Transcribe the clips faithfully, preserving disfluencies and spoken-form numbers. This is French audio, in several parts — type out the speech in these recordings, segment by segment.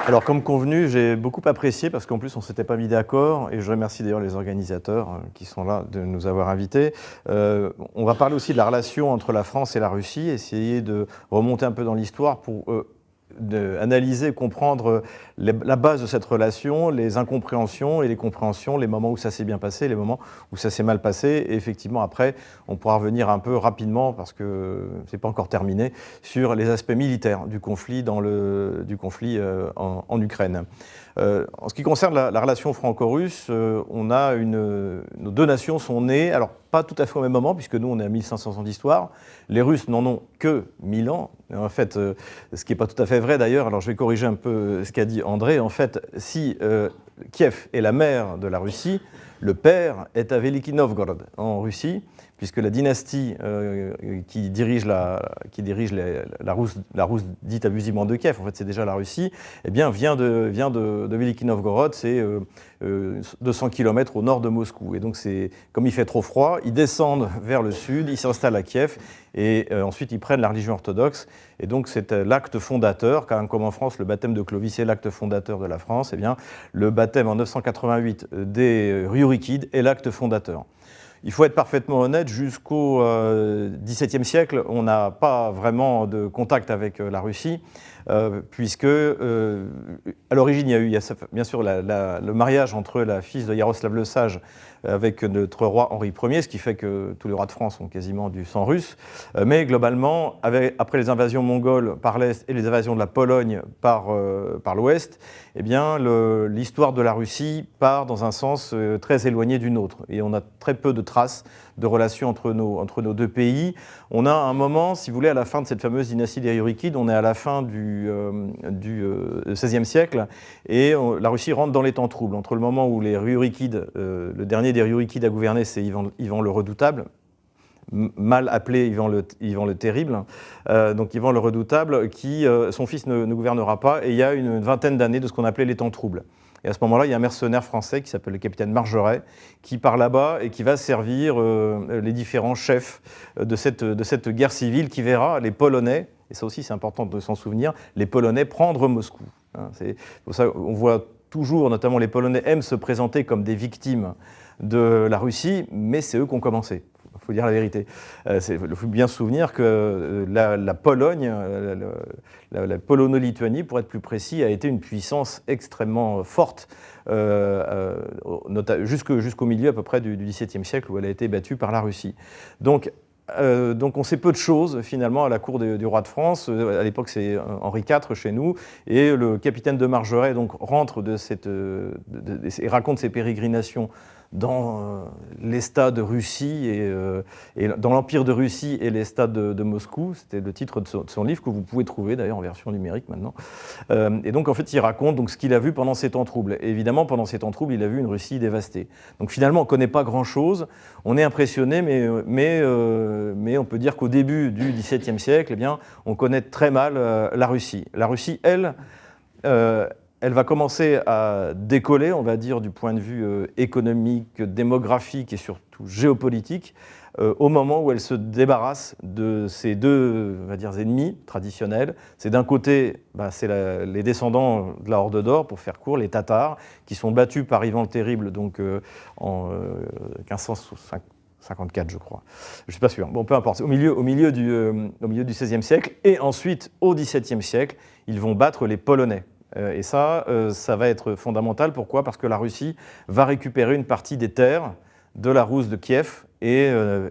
Alors, comme convenu, j'ai beaucoup apprécié parce qu'en plus, on ne s'était pas mis d'accord et je remercie d'ailleurs les organisateurs euh, qui sont là de nous avoir invités. Euh, on va parler aussi de la relation entre la France et la Russie, essayer de remonter un peu dans l'histoire pour euh, de analyser, comprendre les, la base de cette relation, les incompréhensions et les compréhensions, les moments où ça s'est bien passé, les moments où ça s'est mal passé. Et effectivement, après, on pourra revenir un peu rapidement, parce que ce n'est pas encore terminé, sur les aspects militaires du conflit, dans le, du conflit euh, en, en Ukraine. Euh, en ce qui concerne la, la relation franco-russe, euh, on a une, nos deux nations sont nées, alors pas tout à fait au même moment, puisque nous on est à mille cinq cents ans d'histoire. Les Russes n'en ont que mille ans. En fait, euh, ce qui n'est pas tout à fait vrai d'ailleurs, alors je vais corriger un peu ce qu'a dit André. En fait, si euh, Kiev est la mère de la Russie, le père est à Veliki Novgorod, en Russie, puisque la dynastie euh, qui dirige, la, qui dirige les, la, Rousse, la Rousse dite abusivement de Kiev, en fait c'est déjà la Russie, eh bien, vient de, vient de, de Veliki Novgorod, c'est euh, euh, deux cents kilomètres au nord de Moscou. Et donc, c'est, comme il fait trop froid, ils descendent vers le sud, ils s'installent à Kiev, et euh, ensuite ils prennent la religion orthodoxe. Et donc, c'est l'acte fondateur, car comme en France, le baptême de Clovis est l'acte fondateur de la France, eh bien, le baptême en neuf cent quatre-vingt-huit des Rurikides est l'acte fondateur. Il faut être parfaitement honnête, jusqu'au euh, dix-septième siècle, on n'a pas vraiment de contact avec euh, la Russie, euh, puisque euh, à l'origine, il y a eu il y a, bien sûr la, la, le mariage entre la fille de Yaroslav le Sage avec notre roi Henri Ier, ce qui fait que tous les rois de France ont quasiment du sang russe. Mais globalement, avec, après les invasions mongoles par l'Est et les invasions de la Pologne par, euh, par l'Ouest, eh bien, le, l'histoire de la Russie part dans un sens euh, très éloigné du nôtre. Et on a très peu de traces de relations entre nos, entre nos deux pays. On a un moment, si vous voulez, à la fin de cette fameuse dynastie des Rurikides, on est à la fin du, euh, du euh, seizième siècle, et on, la Russie rentre dans les temps troubles. Entre le moment où les Rurikides, euh, le dernier des Rurikides à gouverner, c'est Ivan, Ivan le Redoutable, mal appelé Ivan le, Ivan le Terrible, euh, donc Ivan le Redoutable, qui, euh, son fils ne, ne gouvernera pas, et il y a une vingtaine d'années de ce qu'on appelait les temps troubles. Et à ce moment-là, il y a un mercenaire français qui s'appelle le capitaine Margeret, qui part là-bas et qui va servir euh, les différents chefs de cette, de cette guerre civile qui verra les Polonais, et ça aussi c'est important de s'en souvenir, les Polonais prendre Moscou. Hein, c'est pour ça qu'on voit toujours, notamment les Polonais aiment se présenter comme des victimes de la Russie, mais c'est eux qui ont commencé. Il faut dire la vérité. Il euh, faut bien se souvenir que euh, la, la Pologne, euh, la, la Polono-Lituanie, pour être plus précis, a été une puissance extrêmement forte euh, euh, jusqu'au, jusqu'au milieu à peu près du, du dix-septième siècle, où elle a été battue par la Russie. Donc, Euh, donc on sait peu de choses finalement à la cour de, du roi de France. À l'époque c'est Henri quatre chez nous, et le capitaine de Margeret donc rentre de cette, de, de, de, et raconte ses pérégrinations dans euh, les stades de Russie et, euh, et dans l'Empire de Russie et les stades de, de Moscou. C'était le titre de son, de son livre que vous pouvez trouver d'ailleurs en version numérique maintenant. Euh, et donc en fait il raconte donc, ce qu'il a vu pendant ces temps troubles. Et évidemment pendant ces temps troubles il a vu une Russie dévastée. Donc finalement on ne connaît pas grand-chose, on est impressionné, mais, mais, euh, mais on peut dire qu'au début du dix-septième siècle, eh bien, on connaît très mal euh, la Russie. La Russie, elle, euh, elle va commencer à décoller, on va dire, du point de vue euh, économique, démographique et surtout géopolitique, euh, au moment où elle se débarrasse de ses deux, on va dire, ennemis traditionnels. C'est d'un côté, bah, c'est la, les descendants de la Horde d'Or, pour faire court, les Tatars, qui sont battus par Ivan le Terrible donc, euh, en euh, quinze cent cinquante-quatre, je crois. Je ne suis pas sûr. Bon, peu importe. Au milieu, au milieu du, euh, au milieu du seizième siècle, et ensuite, au dix-septième siècle, ils vont battre les Polonais. Et ça, ça va être fondamental. Pourquoi ? Parce que la Russie va récupérer une partie des terres de la Rousse de Kiev et,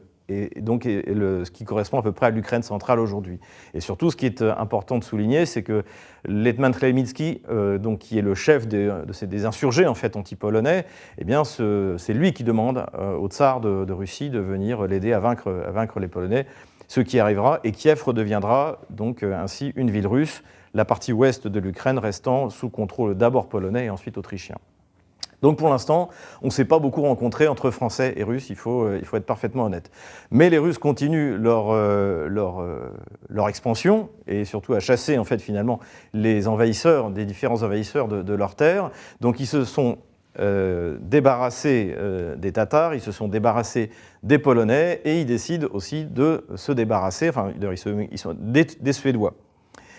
et donc et le, ce qui correspond à peu près à l'Ukraine centrale aujourd'hui. Et surtout, ce qui est important de souligner, c'est que l'Hetman Khmelnytsky, euh, donc qui est le chef des, de ces, des insurgés en fait anti-polonais, eh bien, ce, c'est lui qui demande euh, au tsar de, de Russie de venir l'aider à vaincre, à vaincre les Polonais, ce qui arrivera, et Kiev redeviendra donc euh, ainsi une ville russe, la partie ouest de l'Ukraine restant sous contrôle d'abord polonais et ensuite autrichien. Donc pour l'instant, on ne s'est pas beaucoup rencontré entre Français et Russes, il faut, euh, il faut être parfaitement honnête. Mais les Russes continuent leur, euh, leur, euh, leur expansion, et surtout à chasser en fait finalement les envahisseurs, des différents envahisseurs de, de leurs terres. Donc ils se sont euh, débarrassés euh, des Tatars, ils se sont débarrassés des Polonais, et ils décident aussi de se débarrasser, enfin ils, se, ils sont des, des Suédois.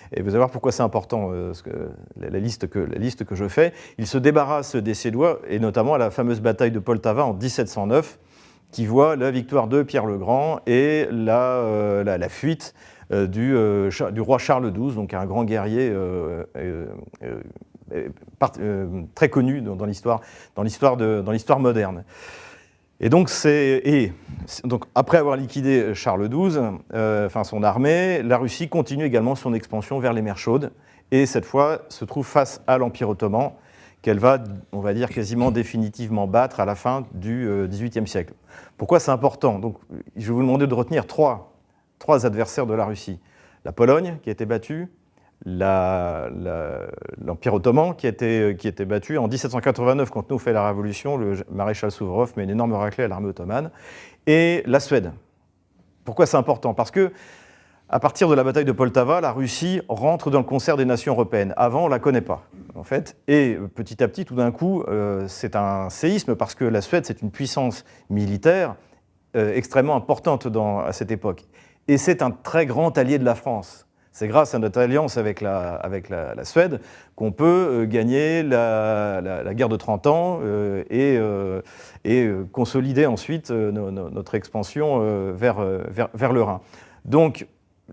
Et vous allez voir pourquoi c'est important, euh, ce que, la, la, liste que, la liste que je fais. Il se débarrasse des Suédois, et notamment à la fameuse bataille de Poltava en dix-sept cent neuf, qui voit la victoire de Pierre le Grand et la, euh, la, la fuite euh, du, euh, du roi Charles douze, donc un grand guerrier euh, euh, euh, part, euh, très connu dans, dans l'histoire dans l'histoire de, dans l'histoire moderne. Et donc, c'est, et donc, après avoir liquidé Charles douze, euh, enfin son armée, la Russie continue également son expansion vers les mers chaudes, et cette fois se trouve face à l'Empire ottoman, qu'elle va, on va dire, quasiment définitivement battre à la fin du dix-huitième siècle. Pourquoi c'est important? Donc, je vais vous demander de retenir trois, trois adversaires de la Russie. La Pologne, qui a été battue, la, la, l'Empire ottoman, qui a été, qui a été battu en dix-sept cent quatre-vingt-neuf, quand nous fait la Révolution, le maréchal Souvorov met une énorme raclée à l'armée ottomane, et la Suède. Pourquoi c'est important? Parce que, à partir de la bataille de Poltava, la Russie rentre dans le concert des nations européennes. Avant, on ne la connaît pas, en fait. Et petit à petit, tout d'un coup, euh, c'est un séisme parce que la Suède, c'est une puissance militaire euh, extrêmement importante dans, à cette époque. Et c'est un très grand allié de la France. C'est grâce à notre alliance avec la, avec la, la Suède qu'on peut euh, gagner la, la, la guerre de trente ans euh, et, euh, et euh, consolider ensuite euh, no, no, notre expansion euh, vers, euh, vers, vers le Rhin. Donc,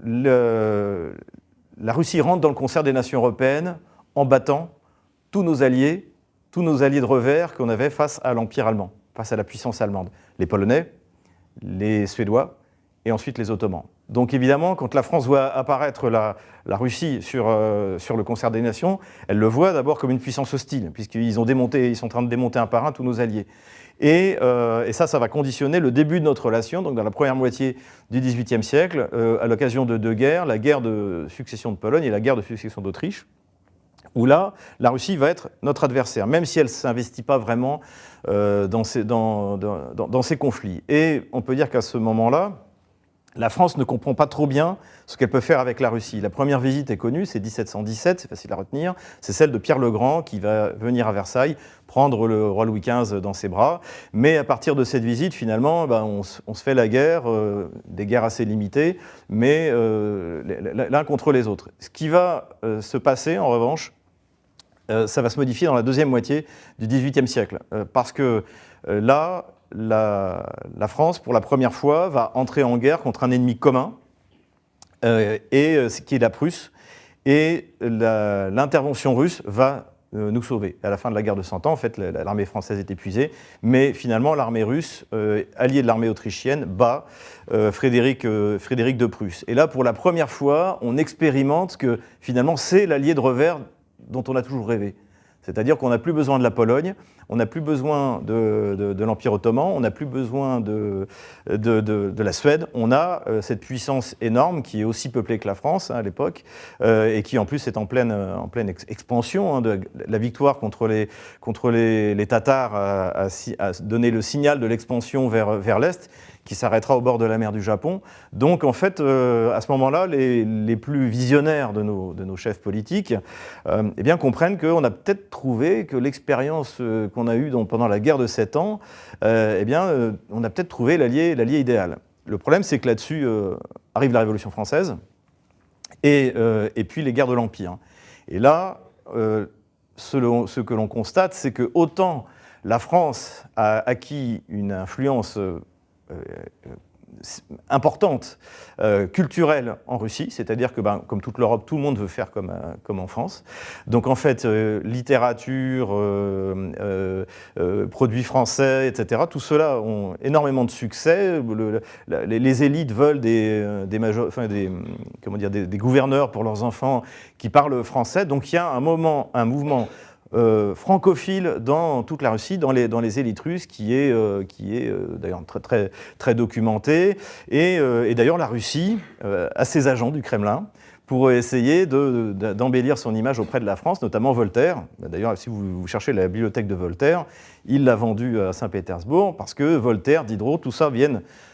Le, la Russie rentre dans le concert des nations européennes en battant tous nos alliés, tous nos alliés de revers qu'on avait face à l'Empire allemand, face à la puissance allemande. Les Polonais, les Suédois et ensuite les Ottomans. Donc évidemment, quand la France voit apparaître la, la Russie sur, euh, sur le concert des nations, elle le voit d'abord comme une puissance hostile, puisqu'ils ont démonté, ils sont en train de démonter un par un tous nos alliés. Et, euh, et ça, ça va conditionner le début de notre relation, donc dans la première moitié du dix-huitième siècle, euh, à l'occasion de deux guerres, la guerre de succession de Pologne et la guerre de succession d'Autriche, où là, la Russie va être notre adversaire, même si elle ne s'investit pas vraiment euh, dans, ces, dans, dans, dans ces conflits. Et on peut dire qu'à ce moment-là, la France ne comprend pas trop bien ce qu'elle peut faire avec la Russie. La première visite est connue, c'est dix-sept cent dix-sept, c'est facile à retenir. C'est celle de Pierre le Grand qui va venir à Versailles, prendre le roi Louis quinze dans ses bras. Mais à partir de cette visite, finalement, ben, on, on se fait la guerre, euh, des guerres assez limitées, mais euh, l'un contre les autres. Ce qui va euh, se passer, en revanche, euh, ça va se modifier dans la deuxième moitié du dix-huitième siècle. Euh, parce que euh, là, La, la France, pour la première fois, va entrer en guerre contre un ennemi commun, euh, et, euh, qui est la Prusse, et la, l'intervention russe va euh, nous sauver. À la fin de la guerre de Cent Ans, en fait, l'armée française est épuisée, mais finalement, l'armée russe, euh, alliée de l'armée autrichienne, bat euh, Frédéric, euh, Frédéric de Prusse. Et là, pour la première fois, on expérimente que finalement, c'est l'allié de revers dont on a toujours rêvé. C'est-à-dire qu'on n'a plus besoin de la Pologne, on n'a plus besoin de, de, de l'Empire ottoman, on n'a plus besoin de, de, de, de la Suède. On a euh, cette puissance énorme qui est aussi peuplée que la France hein, à l'époque, euh, et qui en plus est en pleine, en pleine ex- expansion. Hein, de, la victoire contre les, contre les, les Tatars a, a, a donné le signal de l'expansion vers, vers l'Est, qui s'arrêtera au bord de la mer du Japon. Donc, en fait, euh, à ce moment-là, les, les plus visionnaires de nos, de nos chefs politiques euh, eh bien, comprennent qu'on a peut-être trouvé que l'expérience euh, qu'on a eue dans, pendant la guerre de Sept Ans, euh, eh bien, euh, on a peut-être trouvé l'allié, l'allié idéal. Le problème, c'est que là-dessus euh, arrive la Révolution française et, euh, et puis les guerres de l'Empire. Et là, euh, ce, ce que l'on constate, c'est que autant la France a acquis une influence euh, Euh, importante, euh, culturelle en Russie, c'est-à-dire que, ben, comme toute l'Europe, tout le monde veut faire comme, euh, comme en France. Donc en fait, euh, littérature, euh, euh, euh, produits français, et cetera, tout cela ont énormément de succès. Le, le, les, les élites veulent des, des, major, enfin, des, comment dire, des, des gouverneurs pour leurs enfants qui parlent français. Donc il y a un moment, un mouvement Euh, francophile dans toute la Russie, dans les, dans les élites russes, qui est, euh, qui est euh, d'ailleurs très, très, très documenté. Et, euh, et d'ailleurs, la Russie euh, a ses agents du Kremlin pour essayer de, de, d'embellir son image auprès de la France, notamment Voltaire. D'ailleurs, si vous, vous cherchez la bibliothèque de Voltaire, il l'a vendue à Saint-Pétersbourg parce que Voltaire, Diderot, tout ça viennent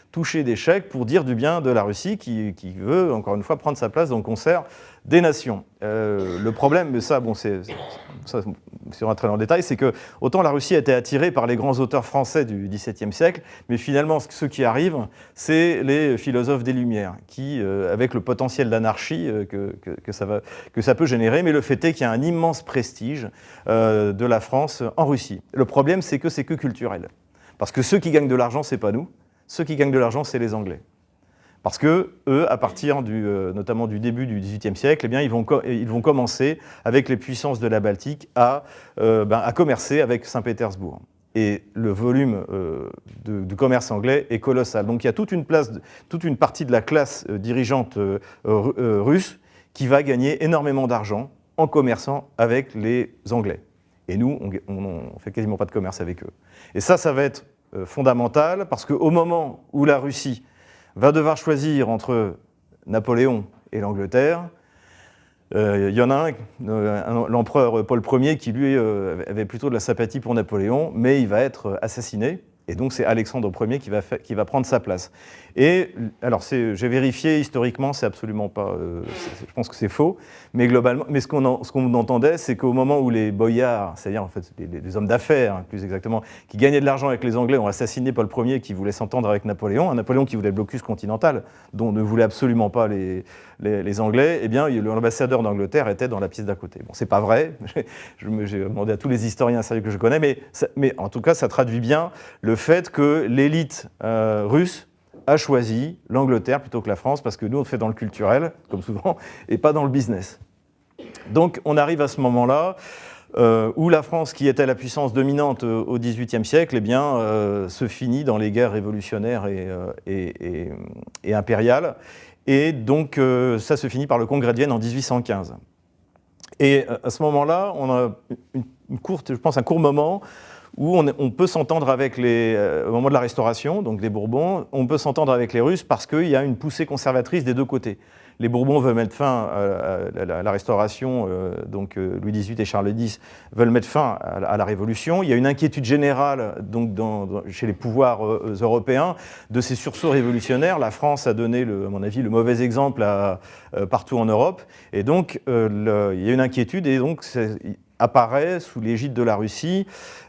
toucher des chèques pour dire du bien de la Russie qui, qui veut, encore une fois, prendre sa place dans le concert des nations. Euh, le problème, mais ça, bon, c'est, ça, si on rentre dans le détail, c'est que autant la Russie a été attirée par les grands auteurs français du dix-septième siècle, mais finalement, ce qui arrive, c'est les philosophes des Lumières, qui, euh, avec le potentiel d'anarchie euh, que, que, que, ça va, que ça peut générer, mais le fait est qu'il y a un immense prestige euh, de la France en Russie. Le problème, c'est que c'est que culturel. Parce que ceux qui gagnent de l'argent, c'est pas nous. Ceux qui gagnent de l'argent, c'est les Anglais. Parce que eux, à partir du, euh, notamment du début du dix-huitième siècle, eh bien, ils, vont ils vont commencer, avec les puissances de la Baltique, à, euh, ben, à commercer avec Saint-Pétersbourg. Et le volume euh, de, du commerce anglais est colossal. Donc il y a toute une, place, toute une partie de la classe euh, dirigeante euh, euh, russe qui va gagner énormément d'argent en commerçant avec les Anglais. Et nous, on ne fait quasiment pas de commerce avec eux. Et ça, ça va être euh, fondamental, parce qu'au moment où la Russie va devoir choisir entre Napoléon et l'Angleterre, euh, il y en a un, euh, l'empereur Paul Ier, qui lui euh, avait plutôt de la sympathie pour Napoléon, mais il va être assassiné. Et donc c'est Alexandre Ier qui va, fa- qui va prendre sa place. Et alors c'est, j'ai vérifié historiquement, c'est absolument pas, euh, c'est, je pense que c'est faux, mais globalement, mais ce qu'on, en, ce qu'on entendait, c'est qu'au moment où les boyards, c'est-à-dire en fait les, les hommes d'affaires, hein, plus exactement, qui gagnaient de l'argent avec les Anglais, ont assassiné Paul Ier, qui voulait s'entendre avec Napoléon, un Napoléon qui voulait le blocus continental, dont ne voulaient absolument pas les, les, les Anglais. Eh bien, l'ambassadeur d'Angleterre était dans la pièce d'à côté. Bon, c'est pas vrai. J'ai, j'ai demandé à tous les historiens sérieux que je connais, mais, ça, mais en tout cas, ça traduit bien le fait que l'élite euh, russe a choisi l'Angleterre plutôt que la France, parce que nous, on le fait dans le culturel, comme souvent, et pas dans le business. Donc, on arrive à ce moment-là euh, où la France, qui était la puissance dominante euh, au dix-huitième siècle, eh bien, euh, se finit dans les guerres révolutionnaires et, euh, et, et, et impériales. Et donc, euh, ça se finit par le Congrès de Vienne en dix-huit cent quinze. Et à ce moment-là, on a une, une courte, je pense, un court moment où on, on peut s'entendre avec les, euh, au moment de la Restauration, donc les Bourbons, on peut s'entendre avec les Russes parce qu'il y a une poussée conservatrice des deux côtés. Les Bourbons veulent mettre fin à, à, à la Restauration, euh, donc euh, Louis dix-huit et Charles dix veulent mettre fin à, à la Révolution. Il y a une inquiétude générale donc, dans, dans, chez les pouvoirs euh, européens de ces sursauts révolutionnaires. La France a donné, le, à mon avis, le mauvais exemple à, euh, partout en Europe. Et donc, euh, le, il y a une inquiétude et donc apparaît sous l'égide de la Russie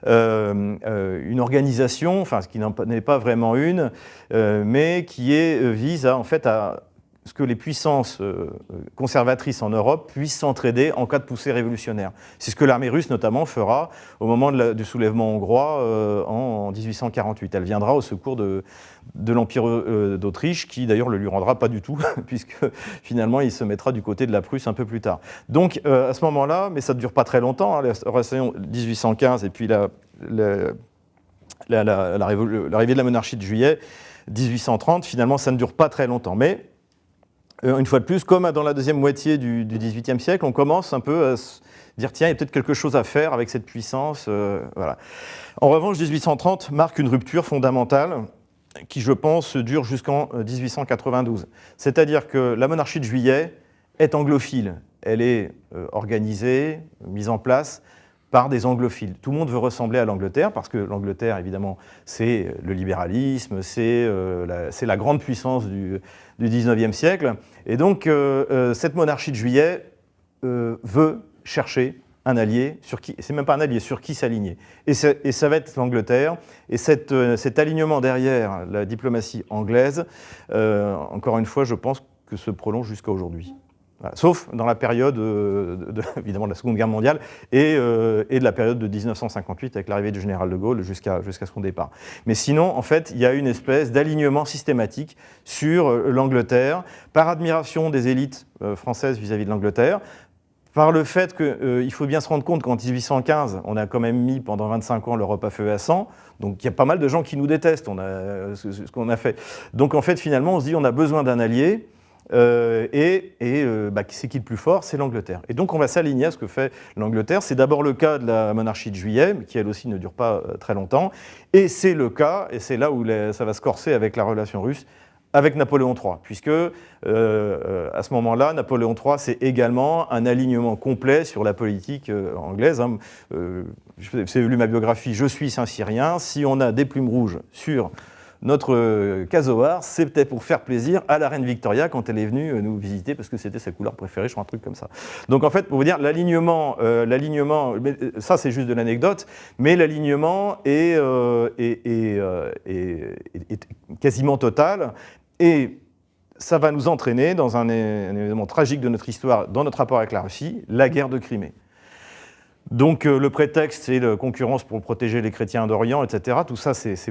euh, euh, une organisation, enfin ce qui n'en est pas vraiment une, euh, mais qui est, euh, vise à, en fait à ce que les puissances euh, conservatrices en Europe puissent s'entraider en cas de poussée révolutionnaire. C'est ce que l'armée russe notamment fera au moment de la, du soulèvement hongrois euh, en, en dix-huit cent quarante-huit. Elle viendra au secours de, de l'Empire euh, d'Autriche, qui d'ailleurs ne le lui rendra pas du tout, puisque finalement il se mettra du côté de la Prusse un peu plus tard. Donc euh, à ce moment-là, mais ça ne dure pas très longtemps, hein, la restauration dix-huit cent quinze et puis la, la, la, la, la, l'arrivée de la monarchie de juillet dix-huit cent trente, finalement ça ne dure pas très longtemps. Mais une fois de plus, comme dans la deuxième moitié du, du dix-huitième siècle, on commence un peu à se dire tiens, il y a peut-être quelque chose à faire avec cette puissance. Euh, voilà. En revanche, dix-huit cent trente marque une rupture fondamentale qui, je pense, dure jusqu'en dix-huit cent quatre-vingt-douze. C'est-à-dire que la monarchie de Juillet est anglophile. Elle est euh, organisée, mise en place par des anglophiles. Tout le monde veut ressembler à l'Angleterre, parce que l'Angleterre, évidemment, c'est le libéralisme, c'est euh, la, c'est la grande puissance du, du dix-neuvième siècle. Et donc, euh, euh, cette monarchie de Juillet euh, veut chercher un allié, sur qui, c'est même pas un allié, sur qui s'aligner. Et, et ça va être l'Angleterre. Et cette, euh, cet alignement derrière la diplomatie anglaise, euh, encore une fois, je pense que se prolonge jusqu'à aujourd'hui. Voilà. Sauf dans la période, euh, de, de, évidemment, de la Seconde Guerre mondiale et, euh, et de la période de dix-neuf cent cinquante-huit avec l'arrivée du général de Gaulle jusqu'à, jusqu'à son départ. Mais sinon, en fait, il y a une espèce d'alignement systématique sur euh, l'Angleterre, par admiration des élites euh, françaises vis-à-vis de l'Angleterre, par le fait qu'il euh, faut bien se rendre compte qu'en dix-huit cent quinze, on a quand même mis pendant vingt-cinq ans l'Europe à feu et à sang, donc il y a pas mal de gens qui nous détestent, on a, euh, ce, ce qu'on a fait. Donc en fait, finalement, on se dit on a besoin d'un allié. Euh, et et euh, bah, c'est qui le plus fort? C'est l'Angleterre. Et donc on va s'aligner à ce que fait l'Angleterre. C'est d'abord le cas de la monarchie de Juillet, qui elle aussi ne dure pas euh, très longtemps. Et c'est le cas, et c'est là où les, ça va se corser avec la relation russe, avec Napoléon trois, puisque euh, euh, à ce moment-là, Napoléon trois, c'est également un alignement complet sur la politique euh, anglaise. Hein. Euh, vous avez lu ma biographie, je suis Saint-Cyrien. Si on a des plumes rouges sur notre casoar, c'était pour faire plaisir à la reine Victoria quand elle est venue nous visiter, parce que c'était sa couleur préférée, je crois, un truc comme ça. Donc en fait, pour vous dire, l'alignement, euh, l'alignement, ça c'est juste de l'anecdote, mais l'alignement est, euh, est, est, euh, est, est, est quasiment total, et ça va nous entraîner dans un, un événement tragique de notre histoire, dans notre rapport avec la Russie, la guerre de Crimée. Donc euh, le prétexte, c'est la concurrence pour protéger les chrétiens d'Orient, et cetera. Tout ça, c'est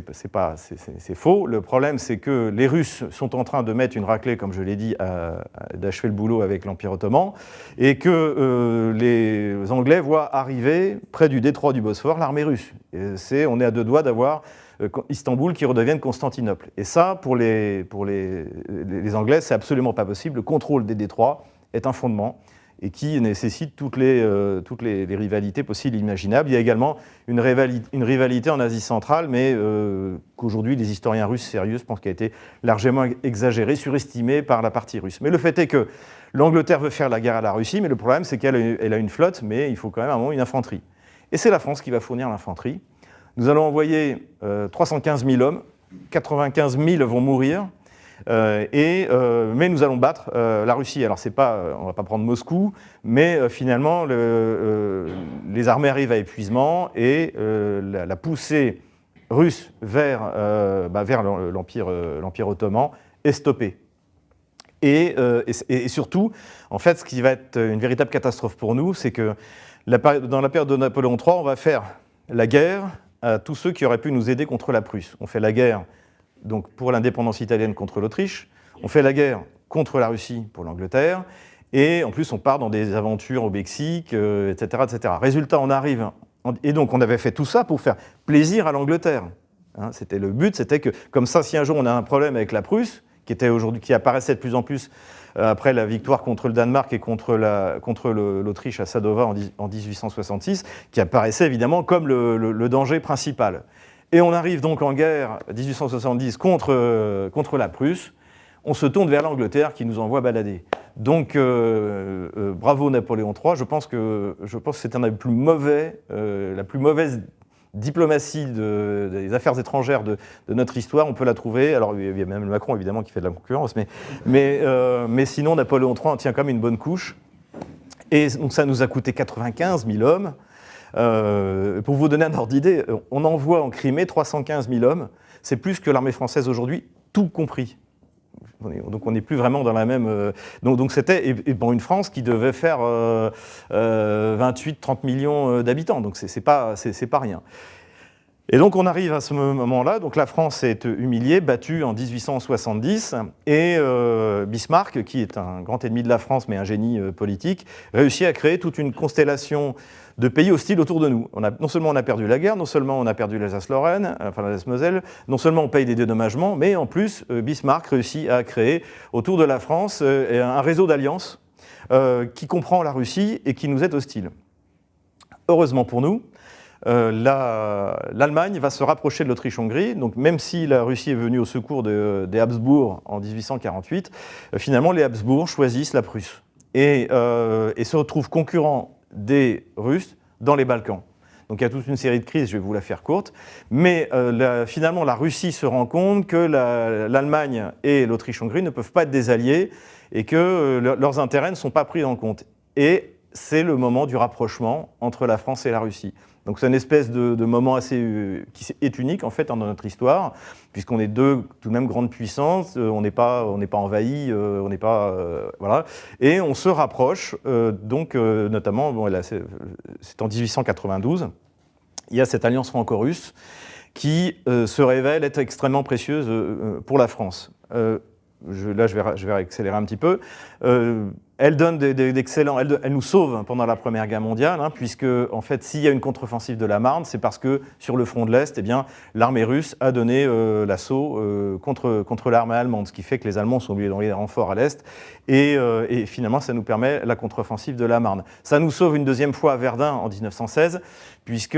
faux. Le problème, c'est que les Russes sont en train de mettre une raclée, comme je l'ai dit, d'achever le boulot avec l'Empire ottoman, et que euh, les Anglais voient arriver, près du détroit du Bosphore, l'armée russe. Et on est à deux doigts d'avoir euh, Istanbul qui redevienne Constantinople. Et ça, pour les, pour les, les Anglais, c'est absolument pas possible. Le contrôle des détroits est un fondement, et qui nécessite toutes les, euh, toutes les, les rivalités possibles et imaginables. Il y a également une rivalité, une rivalité en Asie centrale, mais euh, qu'aujourd'hui les historiens russes sérieux pensent qu'elle a été largement exagérée, surestimée par la partie russe. Mais le fait est que l'Angleterre veut faire la guerre à la Russie, mais le problème c'est qu'elle elle a une flotte, mais il faut quand même à un moment une infanterie. Et c'est la France qui va fournir l'infanterie. Nous allons envoyer euh, trois cent quinze mille hommes, quatre-vingt-quinze mille vont mourir, Euh, et, euh, mais nous allons battre euh, la Russie. Alors, c'est pas, on ne va pas prendre Moscou, mais euh, finalement, le, euh, les armées arrivent à épuisement et euh, la, la poussée russe vers, euh, bah, vers l'Empire euh, l'Empire ottoman est stoppée. Et, euh, et, et surtout, en fait, ce qui va être une véritable catastrophe pour nous, c'est que la, dans la période de Napoléon trois, on va faire la guerre à tous ceux qui auraient pu nous aider contre la Prusse. On fait la guerre donc pour l'indépendance italienne contre l'Autriche, on fait la guerre contre la Russie pour l'Angleterre, et en plus on part dans des aventures au Mexique, euh, et cetera, et cetera. Résultat, on arrive, et donc on avait fait tout ça pour faire plaisir à l'Angleterre. Hein, c'était le but, c'était que, comme ça, si un jour on a un problème avec la Prusse, qui, était aujourd'hui, qui apparaissait de plus en plus euh, après la victoire contre le Danemark et contre l'Autriche contre à Sadova en, en dix-huit cent soixante-six, qui apparaissait évidemment comme le, le, le danger principal. Et on arrive donc en guerre dix-huit cent soixante-dix contre, euh, contre la Prusse. On se tourne vers l'Angleterre qui nous envoie balader. Donc, euh, euh, bravo Napoléon trois. Je pense que, je pense que c'est un des plus mauvais, euh, la plus mauvaise diplomatie de, des affaires étrangères de, de notre histoire. On peut la trouver. Alors, il y a même Macron évidemment qui fait de la concurrence, mais, mais, euh, mais sinon Napoléon trois en tient quand même une bonne couche. Et donc ça nous a coûté quatre-vingt-quinze mille hommes. Euh, pour vous donner un ordre d'idée, on envoie en Crimée trois cent quinze mille hommes, c'est plus que l'armée française aujourd'hui, tout compris. Donc on n'est plus vraiment dans la même... Euh, donc c'était et, et bon, une France qui devait faire euh, euh, vingt-huit à trente millions d'habitants, donc c'est pas, c'est pas rien. Et donc on arrive à ce moment-là, donc la France est humiliée, battue en dix-huit cent soixante-dix, et euh, Bismarck, qui est un grand ennemi de la France mais un génie euh, politique, réussit à créer toute une constellation de pays hostiles autour de nous. On a, non seulement on a perdu la guerre, non seulement on a perdu l'Alsace-Lorraine, enfin l'Alsace-Moselle, non seulement on paye des dédommagements, mais en plus euh, Bismarck réussit à créer autour de la France euh, un réseau d'alliances euh, qui comprend la Russie et qui nous est hostile. Heureusement pour nous, Euh, l'Allemagne la, va se rapprocher de l'Autriche-Hongrie, donc même si la Russie est venue au secours de, des Habsbourg en dix-huit cent quarante-huit, euh, finalement les Habsbourg choisissent la Prusse et, euh, et se retrouvent concurrents des Russes dans les Balkans. Donc il y a toute une série de crises, je vais vous la faire courte, mais euh, la, finalement la Russie se rend compte que l'Allemagne la, et l'Autriche-Hongrie ne peuvent pas être des alliés et que euh, leurs intérêts ne sont pas pris en compte. Et c'est le moment du rapprochement entre la France et la Russie. Donc c'est une espèce de, de moment assez, euh, qui est unique en fait dans notre histoire, puisqu'on est deux tout de même grandes puissances, euh, on n'est pas, on n'est pas envahis, euh, on n'est pas, euh, voilà, et on se rapproche. Euh, donc euh, notamment, bon, c'est en dix-huit cent quatre-vingt-douze, il y a cette alliance franco-russe qui euh, se révèle être extrêmement précieuse euh, pour la France. Euh, je, là, je vais, je vais accélérer un petit peu. Euh, Elle donne d'excellents, elle, elle nous sauve pendant la Première Guerre mondiale, hein, puisque en fait, s'il y a une contre-offensive de la Marne, c'est parce que sur le front de l'Est, eh bien, l'armée russe a donné euh, l'assaut euh, contre, contre l'armée allemande, ce qui fait que les Allemands sont obligés d'envoyer des renforts à l'Est, et, euh, et finalement, ça nous permet la contre-offensive de la Marne. Ça nous sauve une deuxième fois à Verdun en mille neuf cent seize, puisque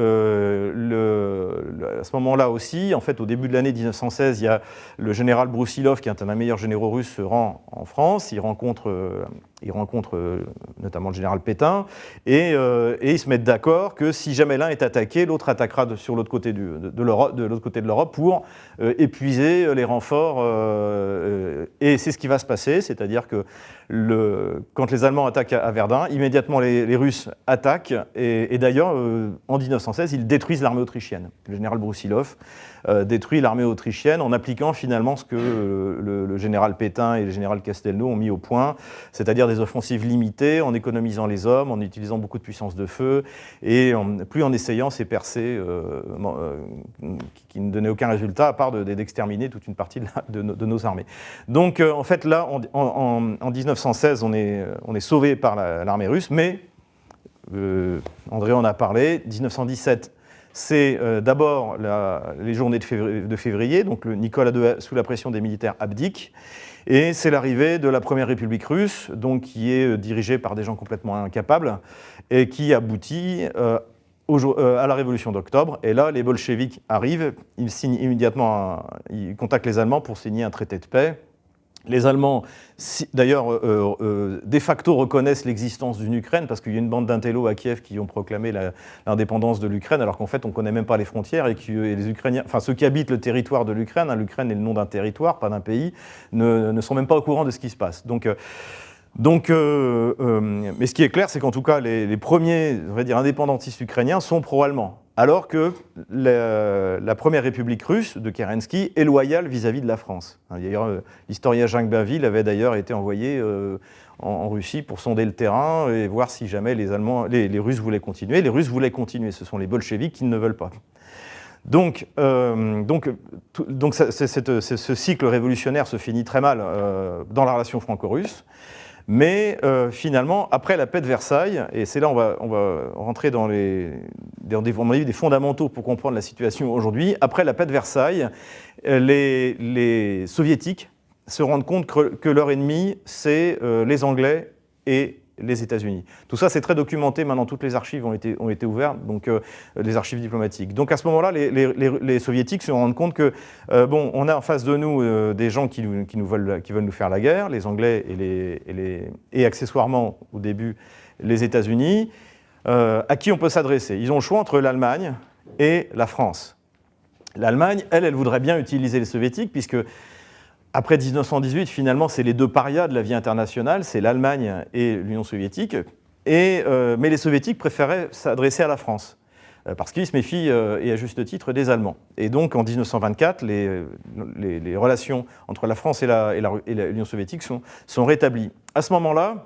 euh, le, le, à ce moment-là aussi, en fait, au début de l'année mille neuf cent seize, il y a le général Broussilov, qui est un des meilleurs généraux russes, se rend en France, il rencontre euh, Ils rencontrent euh, notamment le général Pétain, et, euh, et ils se mettent d'accord que si jamais l'un est attaqué, l'autre attaquera de, sur l'autre côté, du, de, de l'autre côté de l'Europe pour euh, épuiser les renforts. Euh, et c'est ce qui va se passer, c'est-à-dire que le, quand les Allemands attaquent à Verdun, immédiatement les, les Russes attaquent, et, et d'ailleurs, euh, en mille neuf cent seize, ils détruisent l'armée autrichienne. Le général Brusilov euh, détruit l'armée autrichienne en appliquant finalement ce que euh, le, le général Pétain et le général Castelnau ont mis au point, c'est-à-dire des offensives limitées, en économisant les hommes, en utilisant beaucoup de puissance de feu, et en, plus en essayant ces percées euh, euh, qui, qui ne donnaient aucun résultat, à part d'exterminer de, de toute une partie de, la, de, nos, de nos armées. Donc euh, en fait là, en, en, en mille neuf cent seize, on est, on est sauvé par l'armée la, russe, mais, euh, André en a parlé, mille neuf cent dix-sept, c'est euh, d'abord les journées de février, de février, donc le Nicolas deux, sous la pression des militaires, abdique. Et c'est l'arrivée de la Première République russe, donc, qui est dirigée par des gens complètement incapables, et qui aboutit euh, au, euh, à la Révolution d'octobre. Et là, les bolcheviks arrivent, ils signent immédiatement, un, ils contactent les Allemands pour signer un traité de paix. Les Allemands, si, d'ailleurs, euh, euh, de facto reconnaissent l'existence d'une Ukraine, parce qu'il y a une bande d'intellos à Kiev qui ont proclamé l'indépendance de l'Ukraine, alors qu'en fait, on ne connaît même pas les frontières, et que et les Ukrainiens, enfin, ceux qui habitent le territoire de l'Ukraine, hein, l'Ukraine est le nom d'un territoire, pas d'un pays, ne, ne sont même pas au courant de ce qui se passe. Donc, euh, donc euh, euh, mais ce qui est clair, c'est qu'en tout cas, les, les premiers, on va dire, indépendantistes ukrainiens sont pro-allemands. Alors que la, la Première République russe de Kerensky est loyale vis-à-vis de la France. L'historien Jacques Bainville avait d'ailleurs été envoyé euh, en, en Russie pour sonder le terrain et voir si jamais les, Allemands, les, les Russes voulaient continuer. Les Russes voulaient continuer, ce sont les bolcheviks qui ne veulent pas. Donc, euh, donc, tout, donc ça, c'est, c'est, c'est, ce cycle révolutionnaire se finit très mal euh, dans la relation franco-russe. Mais euh, finalement, après la paix de Versailles, et c'est là on va, on va rentrer dans, les, dans des, des fondamentaux pour comprendre la situation aujourd'hui, après la paix de Versailles, les, les soviétiques se rendent compte que, que leur ennemi, c'est euh, les Anglais et les États-Unis. Tout ça, c'est très documenté. Maintenant, toutes les archives ont été, ont été ouvertes, donc euh, les archives diplomatiques. Donc à ce moment-là, les, les, les, les soviétiques se rendent compte que, euh, bon, on a en face de nous euh, des gens qui, qui, nous veulent, qui veulent nous faire la guerre, les Anglais et, les, et, les, et accessoirement, au début, les États-Unis, euh, à qui on peut s'adresser. Ils ont le choix entre l'Allemagne et la France. L'Allemagne, elle, elle voudrait bien utiliser les soviétiques, puisque après mille neuf cent dix-huit, finalement, c'est les deux parias de la vie internationale, c'est l'Allemagne et l'Union soviétique. Et, euh, mais les soviétiques préféraient s'adresser à la France, euh, parce qu'ils se méfient, euh, et à juste titre, des Allemands. Et donc, en mille neuf cent vingt-quatre, les, les, les relations entre la France et l'Union soviétique sont, sont rétablies. À ce moment-là,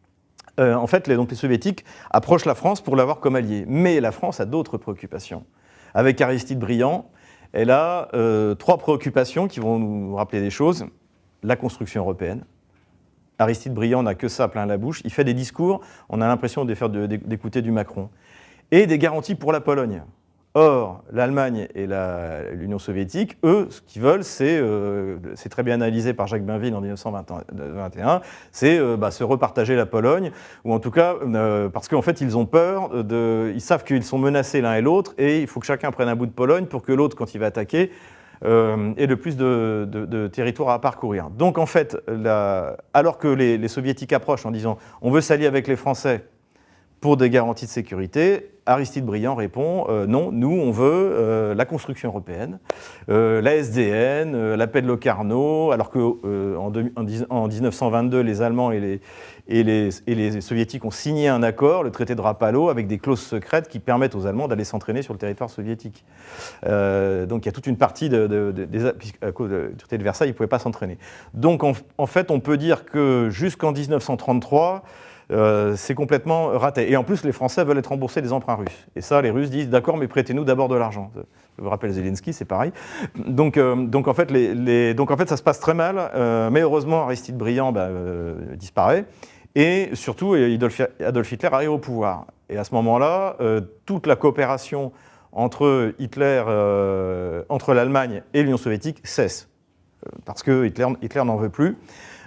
euh, en fait, les, donc les soviétiques approchent la France pour l'avoir comme allié. Mais la France a d'autres préoccupations. Avec Aristide Briand, elle a euh, trois préoccupations qui vont nous rappeler des choses. La construction européenne. Aristide Briand n'a que ça plein la bouche. Il fait des discours, on a l'impression d'écouter du Macron. Et des garanties pour la Pologne. Or, l'Allemagne et l'Union soviétique, eux, ce qu'ils veulent, c'est, euh, c'est très bien analysé par Jacques Bainville en mille neuf cent vingt et un, c'est euh, bah, se repartager la Pologne, ou en tout cas, euh, parce qu'en fait, ils ont peur, de, ils savent qu'ils sont menacés l'un et l'autre, et il faut que chacun prenne un bout de Pologne pour que l'autre, quand il va attaquer, euh, ait le plus de, de, de territoire à parcourir. Donc en fait, la, alors que les, les soviétiques approchent en disant « on veut s'allier avec les Français », pour des garanties de sécurité, Aristide Briand répond euh, non, nous on veut euh, la construction européenne, euh, la S D N, euh, la paix de Locarno, alors qu'en euh, en, en mille neuf cent vingt-deux, les Allemands et les, et, les, et les Soviétiques ont signé un accord, le traité de Rapallo, avec des clauses secrètes qui permettent aux Allemands d'aller s'entraîner sur le territoire soviétique. Euh, donc il y a toute une partie de, de, de, de, à cause du traité de Versailles, ils ne pouvaient pas s'entraîner. Donc en, en fait, on peut dire que jusqu'en mille neuf cent trente-trois, Euh, c'est complètement raté. Et en plus, les Français veulent être remboursés des emprunts russes. Et ça, les Russes disent, d'accord, mais prêtez-nous d'abord de l'argent. Je vous rappelle Zelensky, c'est pareil. Donc, euh, donc, en fait, les, les, donc en fait, ça se passe très mal. Euh, mais heureusement, Aristide Briand bah, euh, disparaît. Et surtout, Adolf, Adolf Hitler arrive au pouvoir. Et à ce moment-là, euh, toute la coopération entre Hitler, euh, entre l'Allemagne et l'Union soviétique cesse. Parce que Hitler, Hitler n'en veut plus.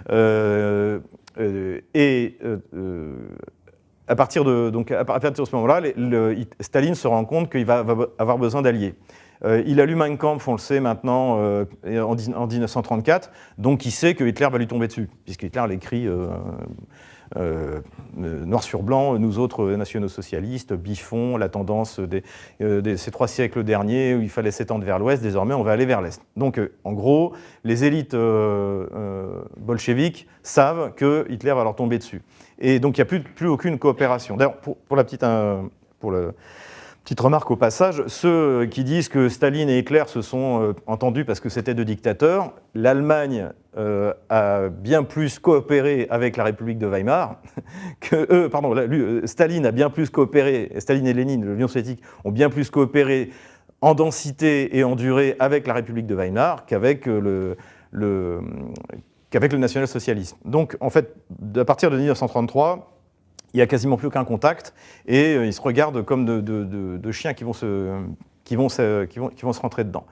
Euh, Euh, et euh, euh, à, partir de, donc, à partir de ce moment-là, le, le, Staline se rend compte qu'il va, va avoir besoin d'alliés. Euh, il a lu Mein Kampf, on le sait maintenant, euh, en, en mille neuf cent trente-quatre, donc il sait que Hitler va lui tomber dessus, puisque Hitler l'écrit euh, euh, noir sur blanc, nous autres nationaux socialistes, Biffon, la tendance des, euh, de ces trois siècles derniers où il fallait s'étendre vers l'ouest, désormais on va aller vers l'est. Donc euh, en gros, les élites euh, euh, bolcheviques savent que Hitler va leur tomber dessus. Et donc il n'y a plus, plus aucune coopération. D'ailleurs, pour, pour la petite... Euh, pour le, Petite remarque au passage, ceux qui disent que Staline et Hitler se sont euh, entendus parce que c'était deux dictateurs, l'Allemagne euh, a bien plus coopéré avec la République de Weimar que, euh, pardon, la, lui, Staline a bien plus coopéré, Staline et Lénine, l'Union soviétique, ont bien plus coopéré en densité et en durée avec la République de Weimar qu'avec le, le, qu'avec le national-socialisme. Donc, en fait, à partir de mille neuf cent trente-trois, il n'y a quasiment plus aucun contact, et euh, ils se regardent comme de, de, de, de chiens qui vont, se, qui, vont se, qui, vont, qui vont se rentrer dedans.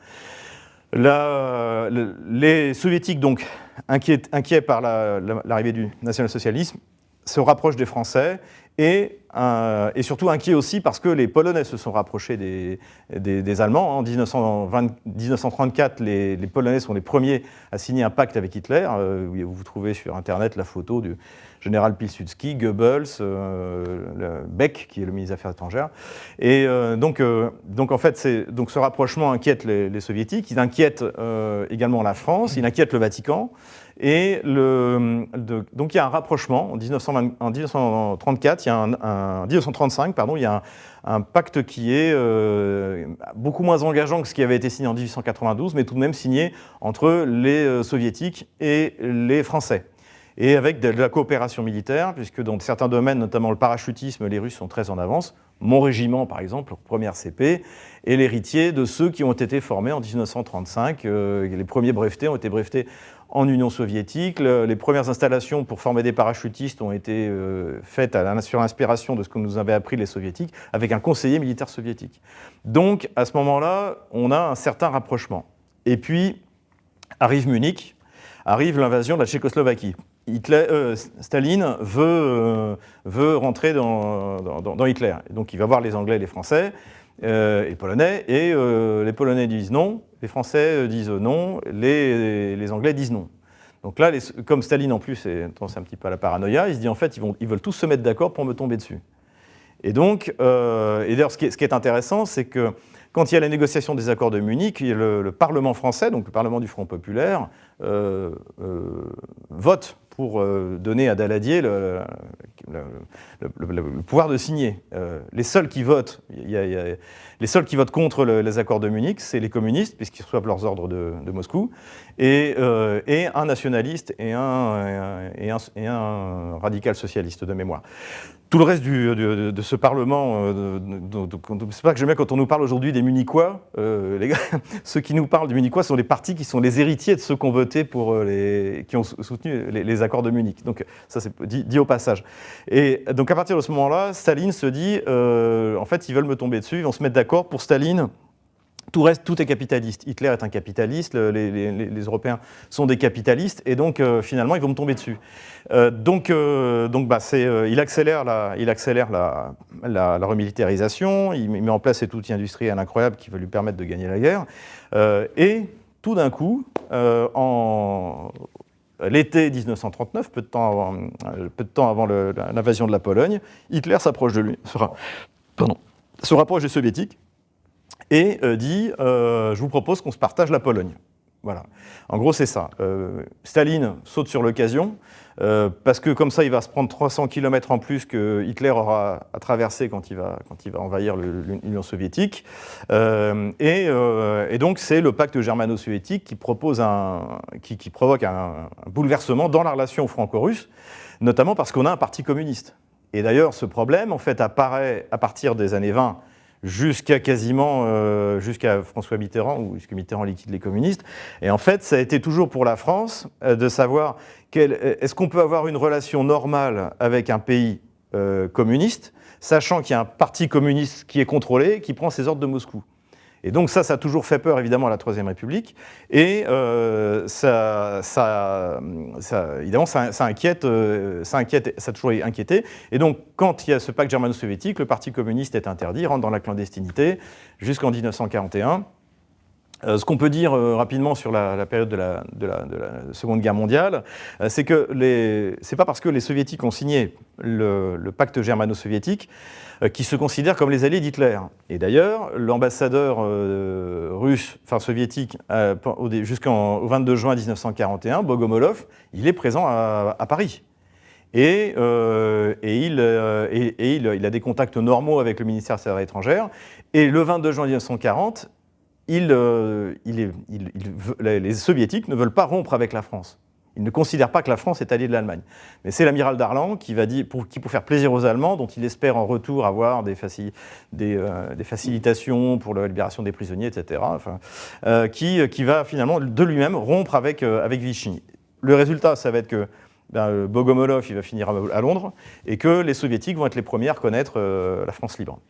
La, le, les soviétiques, donc, inquiets, inquiets par la, la, l'arrivée du national-socialisme, se rapprochent des Français, et, euh, et surtout inquiets aussi parce que les Polonais se sont rapprochés des, des, des Allemands. En dix-neuf cent vingt, dix-neuf cent trente-quatre, les, les Polonais sont les premiers à signer un pacte avec Hitler. Euh, vous trouvez sur Internet la photo du général Pilsudski, Goebbels, euh, Beck, qui est le ministre des Affaires étrangères. Et euh, donc, euh, donc, en fait, c'est, donc, ce rapprochement inquiète les, les Soviétiques, il inquiète euh, également la France, il inquiète le Vatican. Et le, de, donc il y a un rapprochement en, dix-neuf cent vingt, en dix-neuf cent trente-quatre, il y a un, un, dix-neuf cent trente-cinq, pardon, il y a un, un pacte qui est euh, beaucoup moins engageant que ce qui avait été signé en dix-huit cent quatre-vingt-douze, mais tout de même signé entre les euh, Soviétiques et les Français. Et avec de la coopération militaire, puisque dans certains domaines, notamment le parachutisme, les Russes sont très en avance. Mon régiment, par exemple, première C P, est l'héritier de ceux qui ont été formés en dix-neuf cent trente-cinq. Euh, les premiers brevetés ont été brevetés en Union soviétique. Le, les premières installations pour former des parachutistes ont été euh, faites à la, sur l'inspiration de ce que nous avaient appris les soviétiques, avec un conseiller militaire soviétique. Donc, à ce moment-là, on a un certain rapprochement. Et puis, arrive Munich, arrive l'invasion de la Tchécoslovaquie. Hitler, euh, Staline veut, euh, veut rentrer dans, dans, dans Hitler. Donc il va voir les Anglais et les Français, euh, et les Polonais, et euh, les Polonais disent non, les Français disent non, les, les Anglais disent non. Donc là, les, comme Staline en plus est, c'est un petit peu à la paranoïa, il se dit en fait ils, vont, ils veulent tous se mettre d'accord pour me tomber dessus. Et donc, euh, et d'ailleurs ce qui est, ce qui est intéressant, c'est que quand il y a la négociation des accords de Munich, le, le Parlement français, donc le Parlement du Front populaire, euh, euh, vote pour euh, donner à Daladier le, le, le, le, le pouvoir de signer. Euh, les seuls qui votent, il y a, il y a, les seuls qui votent contre le, les accords de Munich, c'est les communistes, puisqu'ils reçoivent leurs ordres de, de Moscou, et, euh, et un nationaliste et un, et, un, et un radical socialiste de mémoire. Tout le reste du, de, de ce Parlement, euh, c'est pas que j'aime bien quand on nous parle aujourd'hui des Munichois, euh, les gars, ceux qui nous parlent des Munichois sont les partis qui sont les héritiers de ceux qui ont voté pour les, qui ont soutenu les, les accords de Munich. Donc ça c'est dit, dit au passage. Et donc à partir de ce moment-là, Staline se dit, euh, en fait ils veulent me tomber dessus, ils vont se mettre d'accord pour Staline. Tout reste, tout est capitaliste. Hitler est un capitaliste, les, les, les Européens sont des capitalistes, et donc euh, finalement ils vont me tomber dessus. Euh, donc, euh, donc bah, c'est, euh, il accélère, la, il accélère la, la, la remilitarisation, il met en place cet outil industriel incroyable qui va lui permettre de gagner la guerre, euh, et tout d'un coup, euh, en l'été dix-neuf cent trente-neuf, peu de temps avant, peu de temps avant le, l'invasion de la Pologne, Hitler s'approche de lui, sera, pardon, se rapproche des Soviétiques, et euh, dit euh, « je vous propose qu'on se partage la Pologne ». Voilà. En gros, c'est ça. Euh, Staline saute sur l'occasion, euh, parce que comme ça, il va se prendre trois cents kilomètres en plus que Hitler aura à traverser quand il va, quand il va envahir le, l'Union soviétique. Euh, et, euh, et donc, c'est le pacte germano-soviétique qui, propose un, qui, qui provoque un, un bouleversement dans la relation franco-russe, notamment parce qu'on a un parti communiste. Et d'ailleurs, ce problème, en fait, apparaît à partir des années vingt, jusqu'à quasiment, euh, jusqu'à François Mitterrand, ou jusqu'à Mitterrand liquide les communistes. Et en fait, ça a été toujours pour la France euh, de savoir quel, est-ce qu'on peut avoir une relation normale avec un pays euh, communiste, sachant qu'il y a un parti communiste qui est contrôlé, qui prend ses ordres de Moscou. Et donc ça, ça a toujours fait peur, évidemment, à la Troisième République. Et euh, ça, ça, ça, évidemment, ça, ça, inquiète, euh, ça, inquiète, ça a toujours inquiété. Et donc, quand il y a ce pacte germano-soviétique, le Parti communiste est interdit, rentre dans la clandestinité jusqu'en dix-neuf cent quarante et un. Euh, ce qu'on peut dire euh, rapidement sur la, la période de la, de, la, de la Seconde Guerre mondiale, euh, c'est que ce n'est pas parce que les Soviétiques ont signé le, le pacte germano-soviétique euh, qu'ils se considèrent comme les alliés d'Hitler. Et d'ailleurs, l'ambassadeur euh, russe, enfin soviétique, euh, jusqu'au vingt-deux juin mille neuf cent quarante et un, Bogomolov, il est présent à, à Paris. Et, euh, et, il, euh, et, et il, il a des contacts normaux avec le ministère des Affaires étrangères. Et le vingt-deux juin mille neuf cent quarante, Il, euh, il est, il, il, les Soviétiques ne veulent pas rompre avec la France. Ils ne considèrent pas que la France est alliée de l'Allemagne. Mais c'est l'amiral Darlan qui, va dire, pour, qui, pour faire plaisir aux Allemands, dont il espère en retour avoir des, faci, des, euh, des facilitations pour la libération des prisonniers, et cetera, enfin, euh, qui, qui va finalement de lui-même rompre avec, euh, avec Vichy. Le résultat, ça va être que ben, Bogomolov il va finir à, à Londres et que les Soviétiques vont être les premiers à reconnaître euh, la France libre.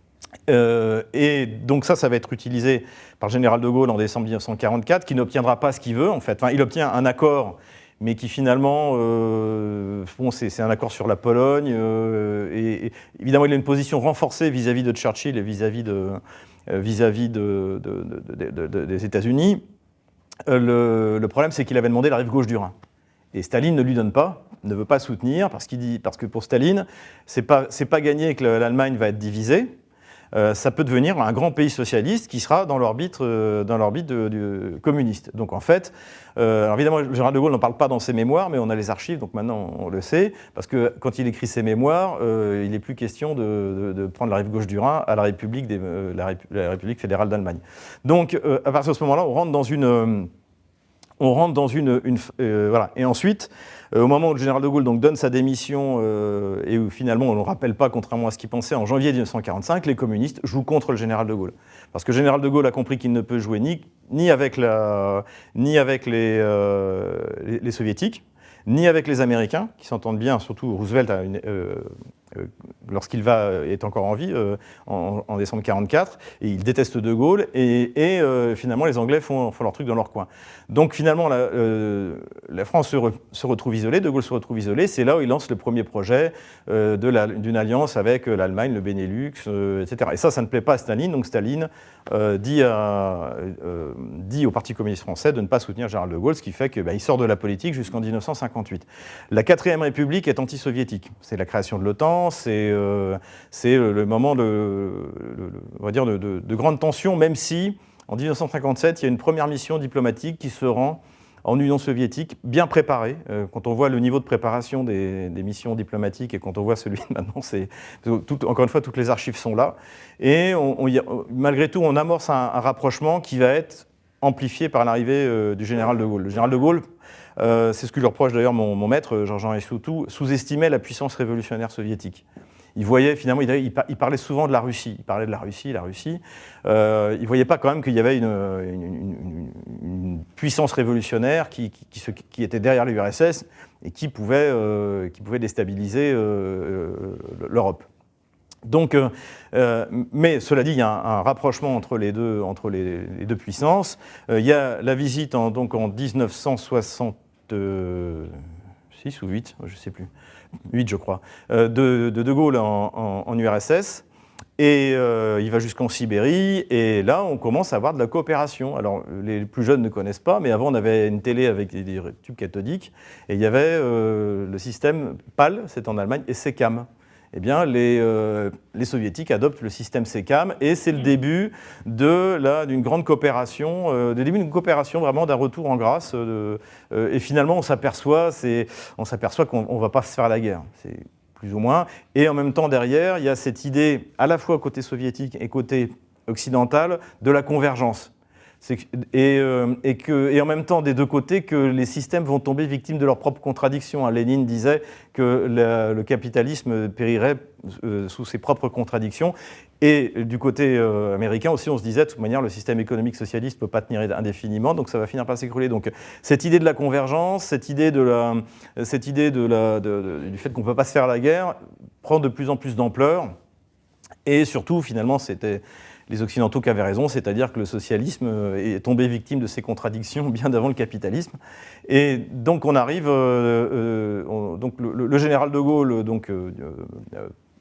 Euh, et donc ça, ça va être utilisé par le général de Gaulle en décembre mille neuf cent quarante-quatre, qui n'obtiendra pas ce qu'il veut, en fait. Enfin, il obtient un accord, mais qui finalement, euh, bon, c'est un accord sur la Pologne, euh, et, et évidemment, il a une position renforcée vis-à-vis de Churchill et vis-à-vis de, euh, vis-à-vis de, de, de, de, de, des États-Unis. Euh, le, le problème, c'est qu'il avait demandé la rive gauche du Rhin. Et Staline ne lui donne pas, ne veut pas soutenir, parce, qu'il dit, parce que pour Staline, c'est pas, c'est pas gagné que l'Allemagne va être divisée. Euh, ça peut devenir un grand pays socialiste qui sera dans l'orbite euh, dans l'orbite du communiste. Donc en fait, euh, alors évidemment, le général de Gaulle n'en parle pas dans ses mémoires, mais on a les archives, donc maintenant on le sait, parce que quand il écrit ses mémoires, euh, il n'est plus question de, de, de prendre la rive gauche du Rhin à la République, des, euh, la, Répu la République fédérale d'Allemagne. Donc euh, à partir de ce moment-là, on rentre dans une... Euh, on rentre dans une... une euh, voilà. Et ensuite, euh, au moment où le général de Gaulle donc, donne sa démission, euh, et où finalement on ne le rappelle pas, contrairement à ce qu'il pensait, en janvier mille neuf cent quarante-cinq, les communistes jouent contre le général de Gaulle. Parce que le général de Gaulle a compris qu'il ne peut jouer ni, ni avec, la, ni avec les, euh, les, les soviétiques, ni avec les Américains, qui s'entendent bien, surtout Roosevelt a une... Euh, Euh, lorsqu'il va, est encore en vie, euh, en, en décembre mille neuf cent quarante-quatre, et il déteste De Gaulle, et, et euh, finalement les Anglais font, font leur truc dans leur coin. Donc finalement la, euh, la France se, re, se retrouve isolée, De Gaulle se retrouve isolé, c'est là où il lance le premier projet euh, d'une alliance avec l'Allemagne, le Benelux, euh, et cetera. Et ça, ça ne plaît pas à Staline, donc Staline euh, dit, à, euh, dit au Parti communiste français de ne pas soutenir Général de Gaulle, ce qui fait qu'il bah, sort de la politique jusqu'en mille neuf cent cinquante-huit. La quatrième République est anti-soviétique, c'est la création de l'OTAN, c'est euh, le moment de, de, on va dire de, de, de grande tension, même si en mille neuf cent cinquante-sept, il y a une première mission diplomatique qui se rend en Union soviétique, bien préparée. Euh, quand on voit le niveau de préparation des, des missions diplomatiques et quand on voit celui de maintenant, c'est tout, encore une fois, toutes les archives sont là. Et on, on, malgré tout, on amorce un, un rapprochement qui va être amplifié par l'arrivée euh, du général de Gaulle. Le général de Gaulle, Euh, c'est ce que lui reproche d'ailleurs mon, mon maître, Georges-Henri Issoutou, sous-estimait la puissance révolutionnaire soviétique. Il voyait, finalement, il, il parlait souvent de la Russie. Il parlait de la Russie, la Russie. Euh, il ne voyait pas quand même qu'il y avait une, une, une, une puissance révolutionnaire qui, qui, qui, se, qui était derrière l'U R S S et qui pouvait, euh, qui pouvait déstabiliser euh, l'Europe. Donc, euh, mais cela dit, il y a un, un rapprochement entre les deux, entre les, les deux puissances. Euh, il y a la visite en, donc en mille neuf cent soixante-six ou huit, je ne sais plus, huit je crois, euh, de, de De Gaulle en, en, en U R S S. Et euh, il va jusqu'en Sibérie, et là, on commence à avoir de la coopération. Alors, les plus jeunes ne connaissent pas, mais avant, on avait une télé avec des, des tubes cathodiques, et il y avait euh, le système PAL, c'est en Allemagne, et SECAM. Eh bien, les, euh, les soviétiques adoptent le système SECAM, et c'est le début d'une grande coopération, euh, le début d'une coopération vraiment d'un retour en grâce. Euh, euh, et finalement, on s'aperçoit qu'on ne va pas se faire la guerre. C'est plus ou moins. Et en même temps, derrière, il y a cette idée, à la fois côté soviétique et côté occidental, de la convergence. Et, euh, et, que, et en même temps, des deux côtés, que les systèmes vont tomber victimes de leurs propres contradictions. Hein. Lénine disait que la, le capitalisme périrait euh, sous ses propres contradictions. Et du côté euh, américain aussi, on se disait, de toute manière, le système économique socialiste ne peut pas tenir indéfiniment, donc ça va finir par s'écrouler. Donc cette idée de la convergence, cette idée, de la, cette idée de la, de, de, du fait qu'on ne peut pas se faire la guerre, prend de plus en plus d'ampleur. Et surtout, finalement, c'était les Occidentaux qui avaient raison, c'est-à-dire que le socialisme est tombé victime de ces contradictions bien avant le capitalisme. Et donc on arrive, euh, euh, on, donc le, le général de Gaulle donc, euh, euh,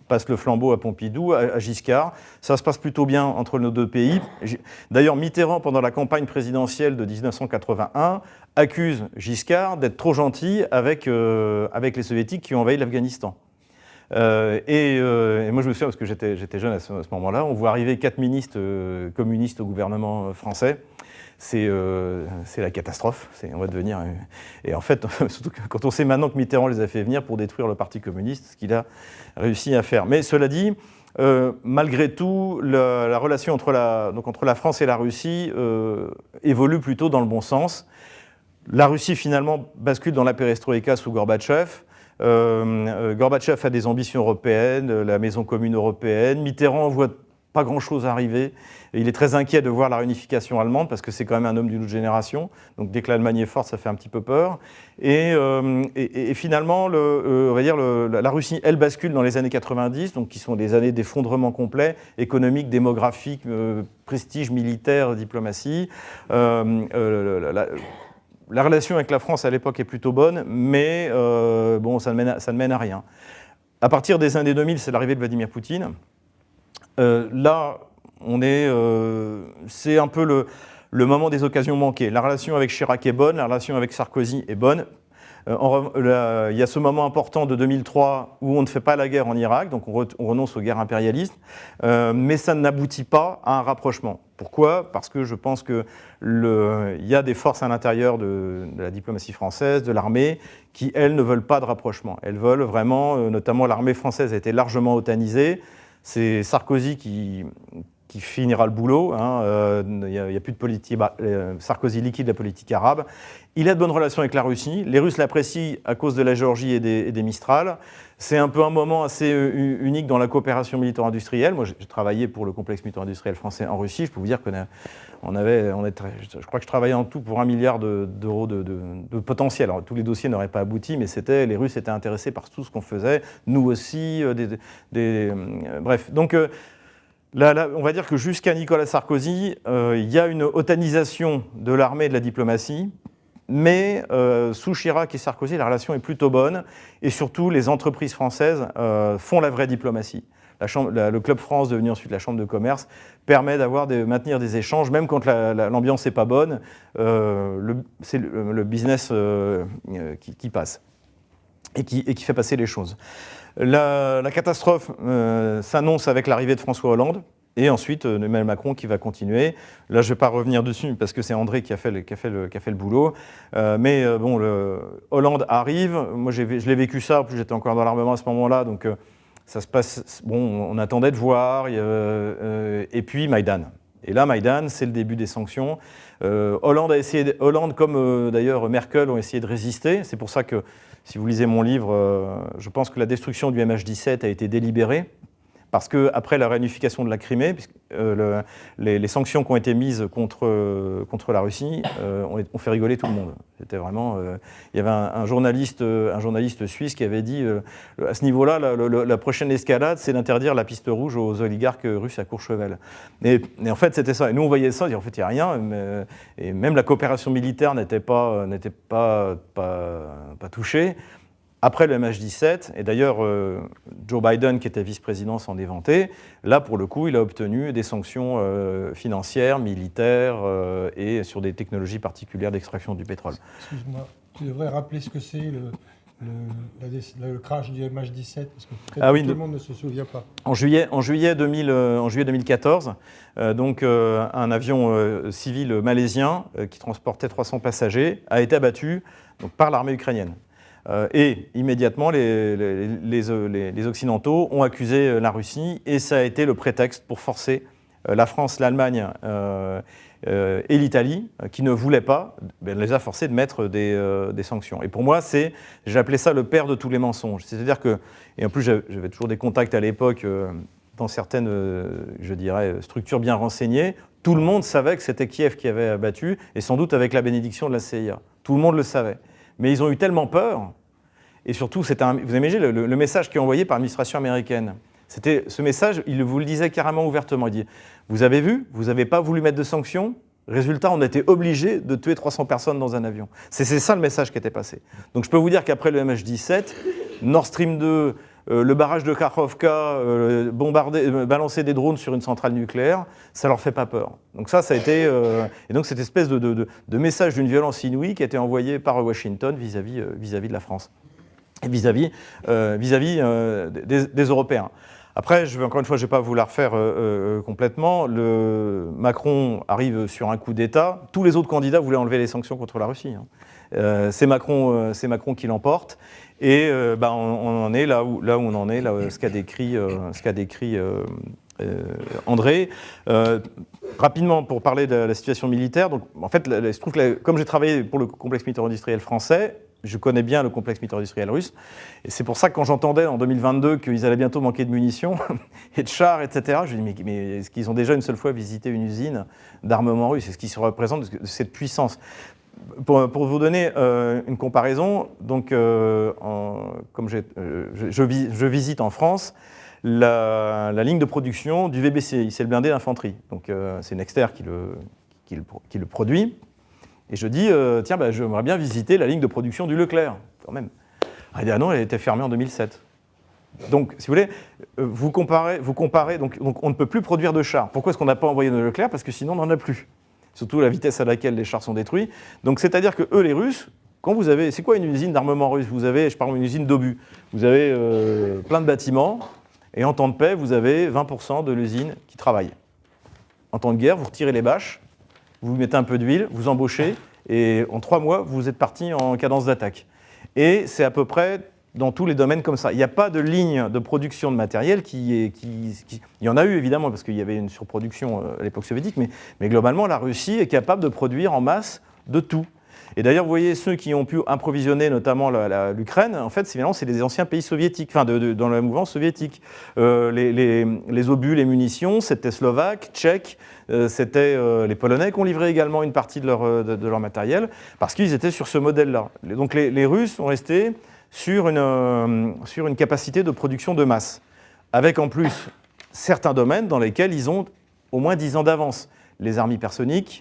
passe le flambeau à Pompidou, à, à Giscard. Ça se passe plutôt bien entre nos deux pays. D'ailleurs, Mitterrand, pendant la campagne présidentielle de mille neuf cent quatre-vingt-un, accuse Giscard d'être trop gentil avec, euh, avec les soviétiques qui ont envahi l'Afghanistan. Euh, et, euh, et moi je me souviens, parce que j'étais, j'étais jeune à ce, à ce moment-là, on voit arriver quatre ministres euh, communistes au gouvernement français. C'est, euh, c'est la catastrophe, c'est, on va devenir... Euh, et en fait, surtout quand on sait maintenant que Mitterrand les a fait venir pour détruire le Parti communiste, ce qu'il a réussi à faire. Mais cela dit, euh, malgré tout, la, la relation entre la, donc entre la France et la Russie euh, évolue plutôt dans le bon sens. La Russie, finalement, bascule dans la perestroïka sous Gorbatchev. Euh, Gorbatchev a des ambitions européennes, la maison commune européenne. Mitterrand voit pas grand-chose arriver. Et il est très inquiet de voir la réunification allemande, parce que c'est quand même un homme d'une autre génération. Donc dès que l'Allemagne est forte, ça fait un petit peu peur. Et, euh, et, et finalement, le, euh, on va dire le, la Russie, elle, bascule dans les années quatre-vingt-dix, donc qui sont des années d'effondrement complet, économique, démographique, euh, prestige militaire, diplomatie. Euh, euh, la, la relation avec la France à l'époque est plutôt bonne, mais euh, bon, ça ne, mène à, ça ne mène à rien. À partir des années deux mille, c'est l'arrivée de Vladimir Poutine. Euh, là, on est, euh, c'est un peu le, le moment des occasions manquées. La relation avec Chirac est bonne, la relation avec Sarkozy est bonne. Euh, en, la, il y a ce moment important de deux mille trois où on ne fait pas la guerre en Irak, donc on, re, on renonce aux guerres impérialistes, euh, mais ça n'aboutit pas à un rapprochement. Pourquoi ? Parce que je pense qu'il y a des forces à l'intérieur de, de la diplomatie française, de l'armée, qui, elles, ne veulent pas de rapprochement. Elles veulent vraiment, euh, notamment l'armée française a été largement otanisée. C'est Sarkozy qui, qui finira le boulot. Hein. Euh, il n'y a, a plus de politique. Bah, euh, Sarkozy liquide la politique arabe. Il a de bonnes relations avec la Russie. Les Russes l'apprécient à cause de la Géorgie et des, et des Mistral. C'est un peu un moment assez euh, unique dans la coopération militaire-industrielle. Moi, j'ai travaillé pour le complexe militaire-industriel français en Russie. Je peux vous dire qu'on a, on avait, on est, je crois que je travaillais en tout pour un milliard d'euros de, de, de, de potentiel. Alors, tous les dossiers n'auraient pas abouti, mais c'était, les Russes étaient intéressés par tout ce qu'on faisait. Nous aussi. Euh, des, des, des, euh, bref, donc. Euh, Là, là, on va dire que jusqu'à Nicolas Sarkozy, euh, il y a une otanisation de l'armée et de la diplomatie, mais euh, sous Chirac et Sarkozy, la relation est plutôt bonne, et surtout, les entreprises françaises euh, font la vraie diplomatie. La chambre, la, le Club France, devenu ensuite la Chambre de commerce, permet d'avoir de maintenir des échanges, même quand la, la, l'ambiance n'est pas bonne, euh, le, c'est le, le business euh, qui, qui passe et qui, et qui fait passer les choses. La, la catastrophe euh, s'annonce avec l'arrivée de François Hollande et ensuite euh, Emmanuel Macron qui va continuer. Là, je ne vais pas revenir dessus parce que c'est André qui a fait le, qui a fait le, qui a fait le boulot. Euh, mais euh, bon, le, Hollande arrive. Moi, j'ai, je l'ai vécu ça. En plus, j'étais encore dans l'armement à ce moment-là. Donc, euh, ça se passe. Bon, on attendait de voir. Euh, euh, et puis, Maïdan. Et là, Maïdan, c'est le début des sanctions. Euh, Hollande, a essayé de, Hollande, comme euh, d'ailleurs Merkel, ont essayé de résister. C'est pour ça que, si vous lisez mon livre, euh, je pense que la destruction du M H dix-sept a été délibérée. Parce qu'après la réunification de la Crimée, puisque, euh, le, les, les sanctions qui ont été mises contre, euh, contre la Russie euh, ont, ont fait rigoler tout le monde. C'était vraiment, euh, il y avait un, un, journaliste, un journaliste suisse qui avait dit euh, à ce niveau-là, la, la, la prochaine escalade, c'est d'interdire la piste rouge aux oligarques russes à Courchevel. Et, et en fait, c'était ça. Et nous, on voyait ça, et en fait, il n'y a rien. Mais, et même la coopération militaire n'était pas, n'était pas, pas, pas touchée. Après le M H dix-sept, et d'ailleurs euh, Joe Biden, qui était vice-président, s'en est vanté, là pour le coup il a obtenu des sanctions euh, financières, militaires euh, et sur des technologies particulières d'extraction du pétrole. Excuse-moi, tu devrais rappeler ce que c'est le, le, la, le crash du M H dix-sept, parce que peut-être ah oui, que tout le monde ne se souvient pas. En juillet, en juillet, deux mille, euh, en juillet deux mille quatorze, euh, donc, euh, un avion euh, civil malaisien euh, qui transportait trois cents passagers a été abattu donc, par l'armée ukrainienne. Euh, et immédiatement, les, les, les, les, les Occidentaux ont accusé la Russie et ça a été le prétexte pour forcer euh, la France, l'Allemagne euh, euh, et l'Italie, euh, qui ne voulaient pas, ben, les a forcés de mettre des, euh, des sanctions. Et pour moi, c'est, j'ai appelé ça le père de tous les mensonges. C'est-à-dire que, et en plus j'avais toujours des contacts à l'époque euh, dans certaines, euh, je dirais, structures bien renseignées, tout le monde savait que c'était Kiev qui avait abattu, et sans doute avec la bénédiction de la C I A. Tout le monde le savait. Mais ils ont eu tellement peur, et surtout, c'était un, vous imaginez le, le message qui est envoyé par l'administration américaine. C'était, ce message, il vous le disait carrément ouvertement. Il dit, vous avez vu, vous n'avez pas voulu mettre de sanctions, résultat, on a été obligé de tuer trois cents personnes dans un avion. C'est, c'est ça le message qui était passé. Donc je peux vous dire qu'après le M H dix-sept, Nord Stream deux, euh, le barrage de Kakhovka, euh, bombarder, euh, balancer des drones sur une centrale nucléaire, ça leur fait pas peur. Donc ça, ça a été... Euh, et donc cette espèce de, de, de, de message d'une violence inouïe qui a été envoyé par Washington vis-à-vis, euh, vis-à-vis de la France et vis-à-vis, euh, vis-à-vis euh, des, des Européens. Après, je vais, encore une fois, je ne vais pas vous la refaire euh, euh, complètement. Le Macron arrive sur un coup d'État. Tous les autres candidats voulaient enlever les sanctions contre la Russie. Hein. Euh, c'est Macron, euh, c'est Macron qui l'emporte. Et euh, bah, on, on en est là où, là où on en est, là, ce qu'a décrit, euh, ce qu'a décrit euh, euh, André. Euh, rapidement, pour parler de la situation militaire, donc, en fait, il se trouve que la, comme j'ai travaillé pour le complexe militaire-industriel français, je connais bien le complexe militaire-industriel russe. Et c'est pour ça que quand j'entendais en deux mille vingt-deux qu'ils allaient bientôt manquer de munitions et de chars, et cetera, je me dis, mais, mais est-ce qu'ils ont déjà une seule fois visité une usine d'armement russe? Est-ce qu'ils se représentent de cette puissance? Pour, pour vous donner euh, une comparaison, donc, euh, en, comme j'ai, euh, je, je, je visite en France la, la ligne de production du V B C I, c'est le blindé d'infanterie. Donc euh, c'est Nexter qui le, qui, le, qui le produit. Et je dis, euh, tiens, bah, j'aimerais bien visiter la ligne de production du Leclerc, quand même. Ah, il dit, ah non, elle a été fermée en deux mille sept. Donc, si vous voulez, vous comparez, vous comparez donc, donc on ne peut plus produire de chars. Pourquoi est-ce qu'on n'a pas envoyé de Leclerc? Parce que sinon, on n'en a plus. Surtout la vitesse à laquelle les chars sont détruits. Donc, c'est-à-dire que eux, les Russes, quand vous avez... C'est quoi une usine d'armement russe? Vous avez, je parle d'une usine d'obus. Vous avez euh, plein de bâtiments, et en temps de paix, vous avez vingt pour cent de l'usine qui travaille. En temps de guerre, vous retirez les bâches, vous mettez un peu d'huile, vous embauchez, et en trois mois, vous êtes parti en cadence d'attaque. Et c'est à peu près dans tous les domaines comme ça. Il n'y a pas de ligne de production de matériel qui est... Qui, qui, il y en a eu, évidemment, parce qu'il y avait une surproduction à l'époque soviétique, mais, mais globalement, la Russie est capable de produire en masse de tout. Et d'ailleurs, vous voyez, ceux qui ont pu approvisionner notamment la, la, l'Ukraine, en fait, c'est, c'est des anciens pays soviétiques, enfin, de, de, dans la mouvance soviétique. Euh, les, les, les obus, les munitions, c'était slovaque, tchèque, euh, c'était euh, les Polonais qui ont livré également une partie de leur, de, de leur matériel, parce qu'ils étaient sur ce modèle-là. Donc les, les Russes sont restés sur une, euh, sur une capacité de production de masse, avec en plus certains domaines dans lesquels ils ont au moins dix ans d'avance. Les armes hypersoniques,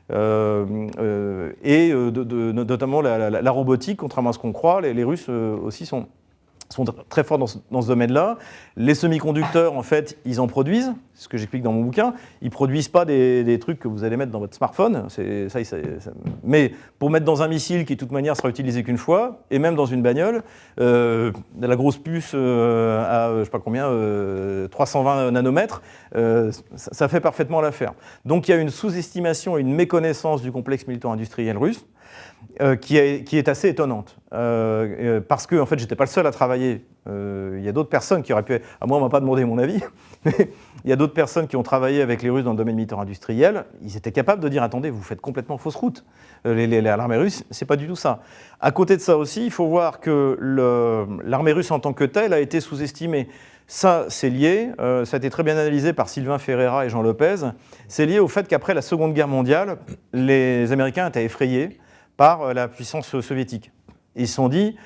Euh, euh, et euh, de, de, notamment la, la, la robotique, contrairement à ce qu'on croit, les, les Russes euh, aussi sont, sont très forts dans ce, dans ce domaine-là. Les semi-conducteurs, en fait, ils en produisent, c'est ce que j'explique dans mon bouquin. Ils ne produisent pas des, des trucs que vous allez mettre dans votre smartphone, c'est, ça, ça, ça, mais pour mettre dans un missile qui, de toute manière, sera utilisé qu'une fois, et même dans une bagnole, euh, la grosse puce euh, à, je ne sais pas combien, euh, trois cent vingt nanomètres, euh, ça, ça fait parfaitement l'affaire. Donc il y a une sous-estimation et une méconnaissance du complexe militaire-industriel russe, Euh, qui, est, qui est assez étonnante. Euh, euh, parce que, en fait, je n'étais pas le seul à travailler. Euh, il y a d'autres personnes qui auraient pu... À moi, on ne m'a pas demandé mon avis, mais il y a d'autres personnes qui ont travaillé avec les Russes dans le domaine militaire industriel. Ils étaient capables de dire, attendez, vous faites complètement fausse route. Euh, les, les, l'armée russe, ce n'est pas du tout ça. À côté de ça aussi, il faut voir que le, l'armée russe en tant que telle a été sous-estimée. Ça, c'est lié, euh, ça a été très bien analysé par Sylvain Ferreira et Jean Lopez, c'est lié au fait qu'après la Seconde Guerre mondiale, les Américains étaient effrayés par la puissance soviétique. Ils se sont dit,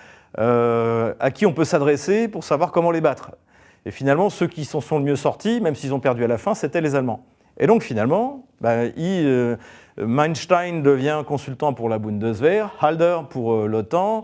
euh, à qui on peut s'adresser pour savoir comment les battre. Et finalement, ceux qui s'en sont le mieux sortis, même s'ils ont perdu à la fin, c'était les Allemands. Et donc finalement, bah, il, euh, Manstein devient consultant pour la Bundeswehr, Halder pour euh, l'OTAN,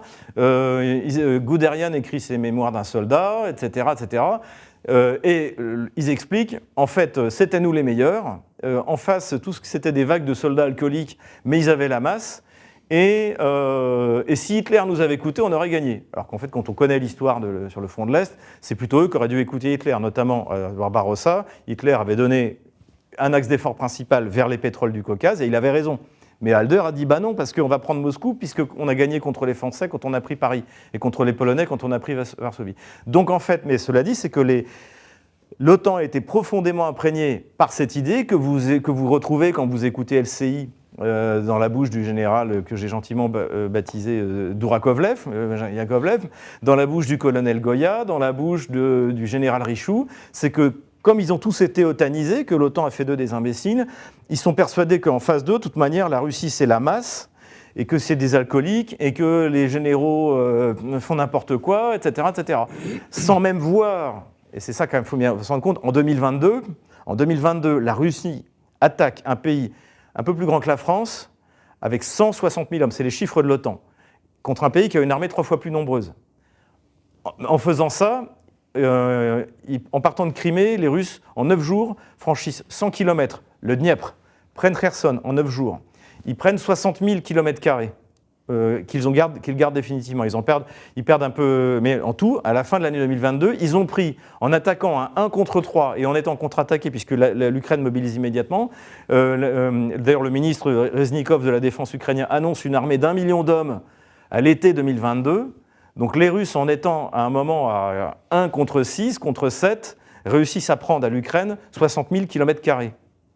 euh, Guderian écrit ses mémoires d'un soldat, et cetera, et cetera. Euh, et euh, ils expliquent, en fait, c'était nous les meilleurs. Euh, en face, tout ce que c'était des vagues de soldats alcooliques, mais ils avaient la masse. Et, euh, et si Hitler nous avait écoutés, on aurait gagné. Alors qu'en fait, quand on connaît l'histoire de, sur le front de l'Est, c'est plutôt eux qui auraient dû écouter Hitler, notamment euh, Barbarossa. Hitler avait donné un axe d'effort principal vers les pétroles du Caucase, et il avait raison. Mais Halder a dit, bah non, parce qu'on va prendre Moscou, puisqu'on a gagné contre les Français quand on a pris Paris, et contre les Polonais quand on a pris Varsovie. Donc en fait, mais cela dit, c'est que les... l'OTAN a été profondément imprégnée par cette idée que vous, que vous retrouvez quand vous écoutez L C I, Euh, dans la bouche du général que j'ai gentiment baptisé euh, Dourakovlev, euh, Yakovlev, dans la bouche du colonel Goya, dans la bouche de, du général Richoux, c'est que comme ils ont tous été otanisés, que l'OTAN a fait d'eux des imbéciles, ils sont persuadés qu'en face d'eux, de toute manière, la Russie c'est la masse, et que c'est des alcooliques, et que les généraux euh, font n'importe quoi, et cetera, et cetera. Sans même voir, et c'est ça quand même, il faut bien se rendre compte, en deux mille vingt-deux, en deux mille vingt-deux, la Russie attaque un pays un peu plus grand que la France, avec cent soixante mille hommes, c'est les chiffres de l'OTAN, contre un pays qui a une armée trois fois plus nombreuse. En faisant ça, euh, ils, en partant de Crimée, les Russes, en neuf jours, franchissent cent kilomètres, le Dniepr, prennent Kherson en neuf jours. Ils prennent soixante mille kilomètres carrés. Euh, qu'ils gardent, qu'ils gardent définitivement. Ils en perdent, ils perdent un peu, mais en tout, à la fin de l'année deux mille vingt-deux, ils ont pris, en attaquant un un contre trois et en étant contre-attaqués, puisque la, la, l'Ukraine mobilise immédiatement, euh, euh, d'ailleurs le ministre Reznikov de la Défense ukrainien annonce une armée d'un million d'hommes à l'été deux mille vingt-deux, donc les Russes, en étant à un moment à un contre six, contre sept, réussissent à prendre à l'Ukraine soixante mille kilomètres carrés.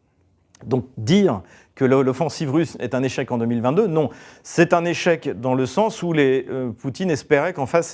Donc dire que l'offensive russe est un échec en deux mille vingt-deux, non. C'est un échec dans le sens où les, euh, Poutine espérait qu'en face,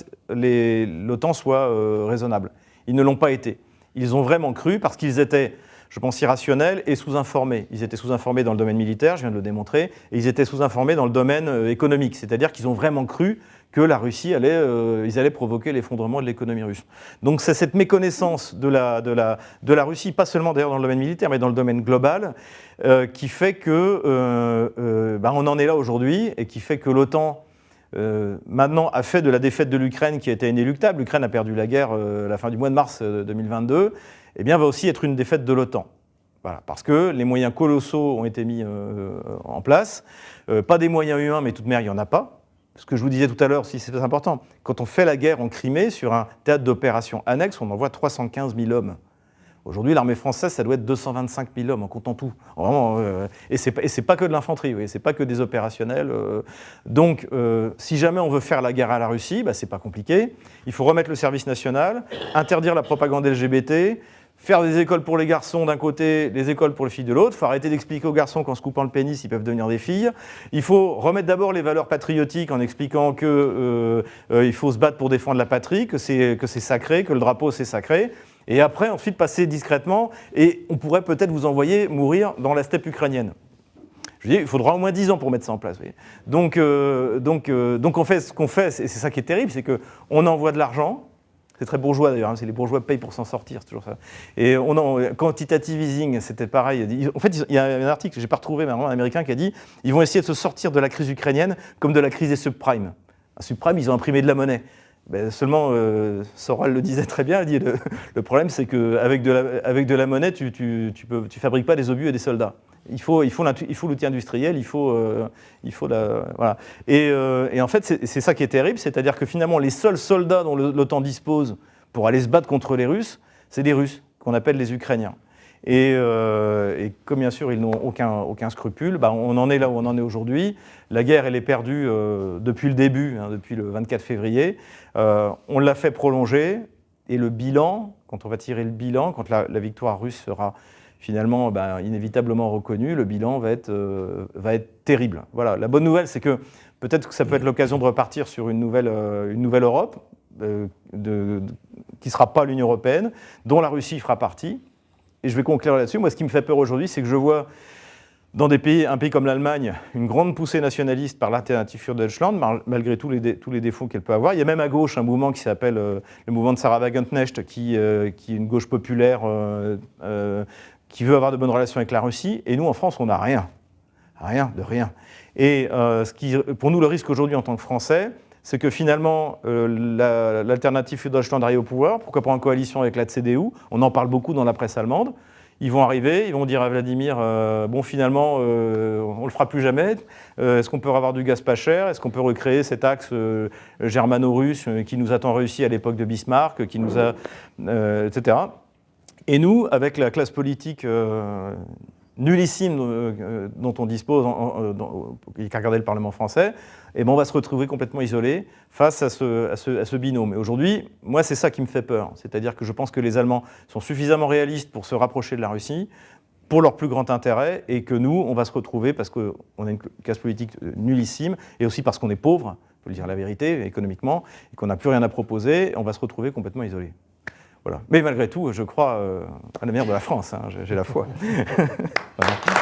l'OTAN soit euh, raisonnable. Ils ne l'ont pas été. Ils ont vraiment cru parce qu'ils étaient, je pense, irrationnels et sous-informés. Ils étaient sous-informés dans le domaine militaire, je viens de le démontrer, et ils étaient sous-informés dans le domaine euh, économique. C'est-à-dire qu'ils ont vraiment cru que la Russie allait, euh, ils allaient provoquer l'effondrement de l'économie russe. Donc c'est cette méconnaissance de la, de, la, de la Russie, pas seulement d'ailleurs dans le domaine militaire, mais dans le domaine global, euh, qui fait que euh, euh, bah, on en est là aujourd'hui et qui fait que l'OTAN euh, maintenant a fait de la défaite de l'Ukraine, qui était inéluctable, l'Ukraine a perdu la guerre euh, à la fin du mois de mars euh, deux mille vingt-deux, eh bien va aussi être une défaite de l'OTAN. Voilà, parce que les moyens colossaux ont été mis euh, en place, euh, pas des moyens humains, mais tout de même il n'y en a pas. Ce que je vous disais tout à l'heure, si c'est important, quand on fait la guerre en Crimée, sur un théâtre d'opération annexe, on envoie trois cent quinze mille hommes. Aujourd'hui, l'armée française, ça doit être deux cent vingt-cinq mille hommes en comptant tout. Vraiment, euh, et ce n'est pas que de l'infanterie, ce n'est pas que des opérationnels. Euh, donc, euh, si jamais on veut faire la guerre à la Russie, bah, ce n'est pas compliqué. Il faut remettre le service national, interdire la propagande L G B T, faire des écoles pour les garçons d'un côté, des écoles pour les filles de l'autre. Il faut arrêter d'expliquer aux garçons qu'en se coupant le pénis, ils peuvent devenir des filles. Il faut remettre d'abord les valeurs patriotiques en expliquant qu'il euh, euh, faut se battre pour défendre la patrie, que c'est, que c'est sacré, que le drapeau c'est sacré. Et après, ensuite, passer discrètement. Et on pourrait peut-être vous envoyer mourir dans la steppe ukrainienne. Je dis, il faudra au moins dix ans pour mettre ça en place. Vous voyez. Donc, euh, donc, euh, donc, en fait, ce qu'on fait, et c'est ça qui est terrible, c'est qu'on envoie de l'argent. C'est très bourgeois d'ailleurs, hein, c'est les bourgeois payent pour s'en sortir, c'est toujours ça. Et on en, quantitative easing, c'était pareil. En fait, il y a un article que je n'ai pas retrouvé, mais un américain qui a dit ils vont essayer de se sortir de la crise ukrainienne comme de la crise des subprimes. Un subprime, ils ont imprimé de la monnaie. Ben, seulement, euh, Soral le disait très bien, il dit le, le problème c'est qu'avec de, avec de la monnaie, tu ne tu, tu tu fabriques pas des obus et des soldats. Il faut, il faut, il faut l'outil industriel, il faut, euh, il faut la, voilà. Et, euh, et en fait, c'est, c'est ça qui est terrible, c'est-à-dire que finalement, les seuls soldats dont l'OTAN dispose pour aller se battre contre les Russes, c'est des Russes, qu'on appelle les Ukrainiens. Et, euh, et comme bien sûr, ils n'ont aucun, aucun scrupule, bah, on en est là où on en est aujourd'hui. La guerre, elle est perdue euh, depuis le début, hein, depuis le vingt-quatre février. Euh, on l'a fait prolonger, et le bilan, quand on va tirer le bilan, quand la, la victoire russe sera finalement ben, inévitablement reconnu, le bilan va être, euh, va être terrible. Voilà. La bonne nouvelle, c'est que peut-être que ça peut être l'occasion de repartir sur une nouvelle, euh, une nouvelle Europe, euh, de, de, qui ne sera pas l'Union européenne, dont la Russie fera partie. Et je vais conclure là-dessus. Moi, ce qui me fait peur aujourd'hui, c'est que je vois dans des pays, un pays comme l'Allemagne, une grande poussée nationaliste par l'Alternative für Deutschland, malgré tous les, dé, tous les défauts qu'elle peut avoir. Il y a même à gauche un mouvement qui s'appelle euh, le mouvement de Sarah Wagenknecht, qui, euh, qui est une gauche populaire, euh, euh, qui veut avoir de bonnes relations avec la Russie, et nous, en France, on n'a rien. Rien, de rien. Et euh, ce qui, pour nous, le risque aujourd'hui en tant que Français, c'est que finalement, euh, l'Alternative für Deutschland arrive au pouvoir, pourquoi pas en coalition avec la C D U, on en parle beaucoup dans la presse allemande, ils vont arriver, ils vont dire à Vladimir, euh, bon finalement, euh, on ne le fera plus jamais, euh, est-ce qu'on peut avoir du gaz pas cher, est-ce qu'on peut recréer cet axe euh, germano-russe euh, qui nous a tant réussi à l'époque de Bismarck, qui nous a, euh, et cetera. Et nous, avec la classe politique euh, nullissime euh, dont on dispose, qui a regardé le Parlement français, eh ben on va se retrouver complètement isolé face à ce, à ce, à ce binôme. Et aujourd'hui, moi, c'est ça qui me fait peur. C'est-à-dire que je pense que les Allemands sont suffisamment réalistes pour se rapprocher de la Russie, pour leur plus grand intérêt, et que nous, on va se retrouver parce qu'on a une classe politique nullissime, et aussi parce qu'on est pauvre, il faut le dire la vérité, économiquement, et qu'on n'a plus rien à proposer, on va se retrouver complètement isolé. Voilà. Mais malgré tout, je crois euh, à l'avenir de la France, hein, j'ai la foi. Voilà.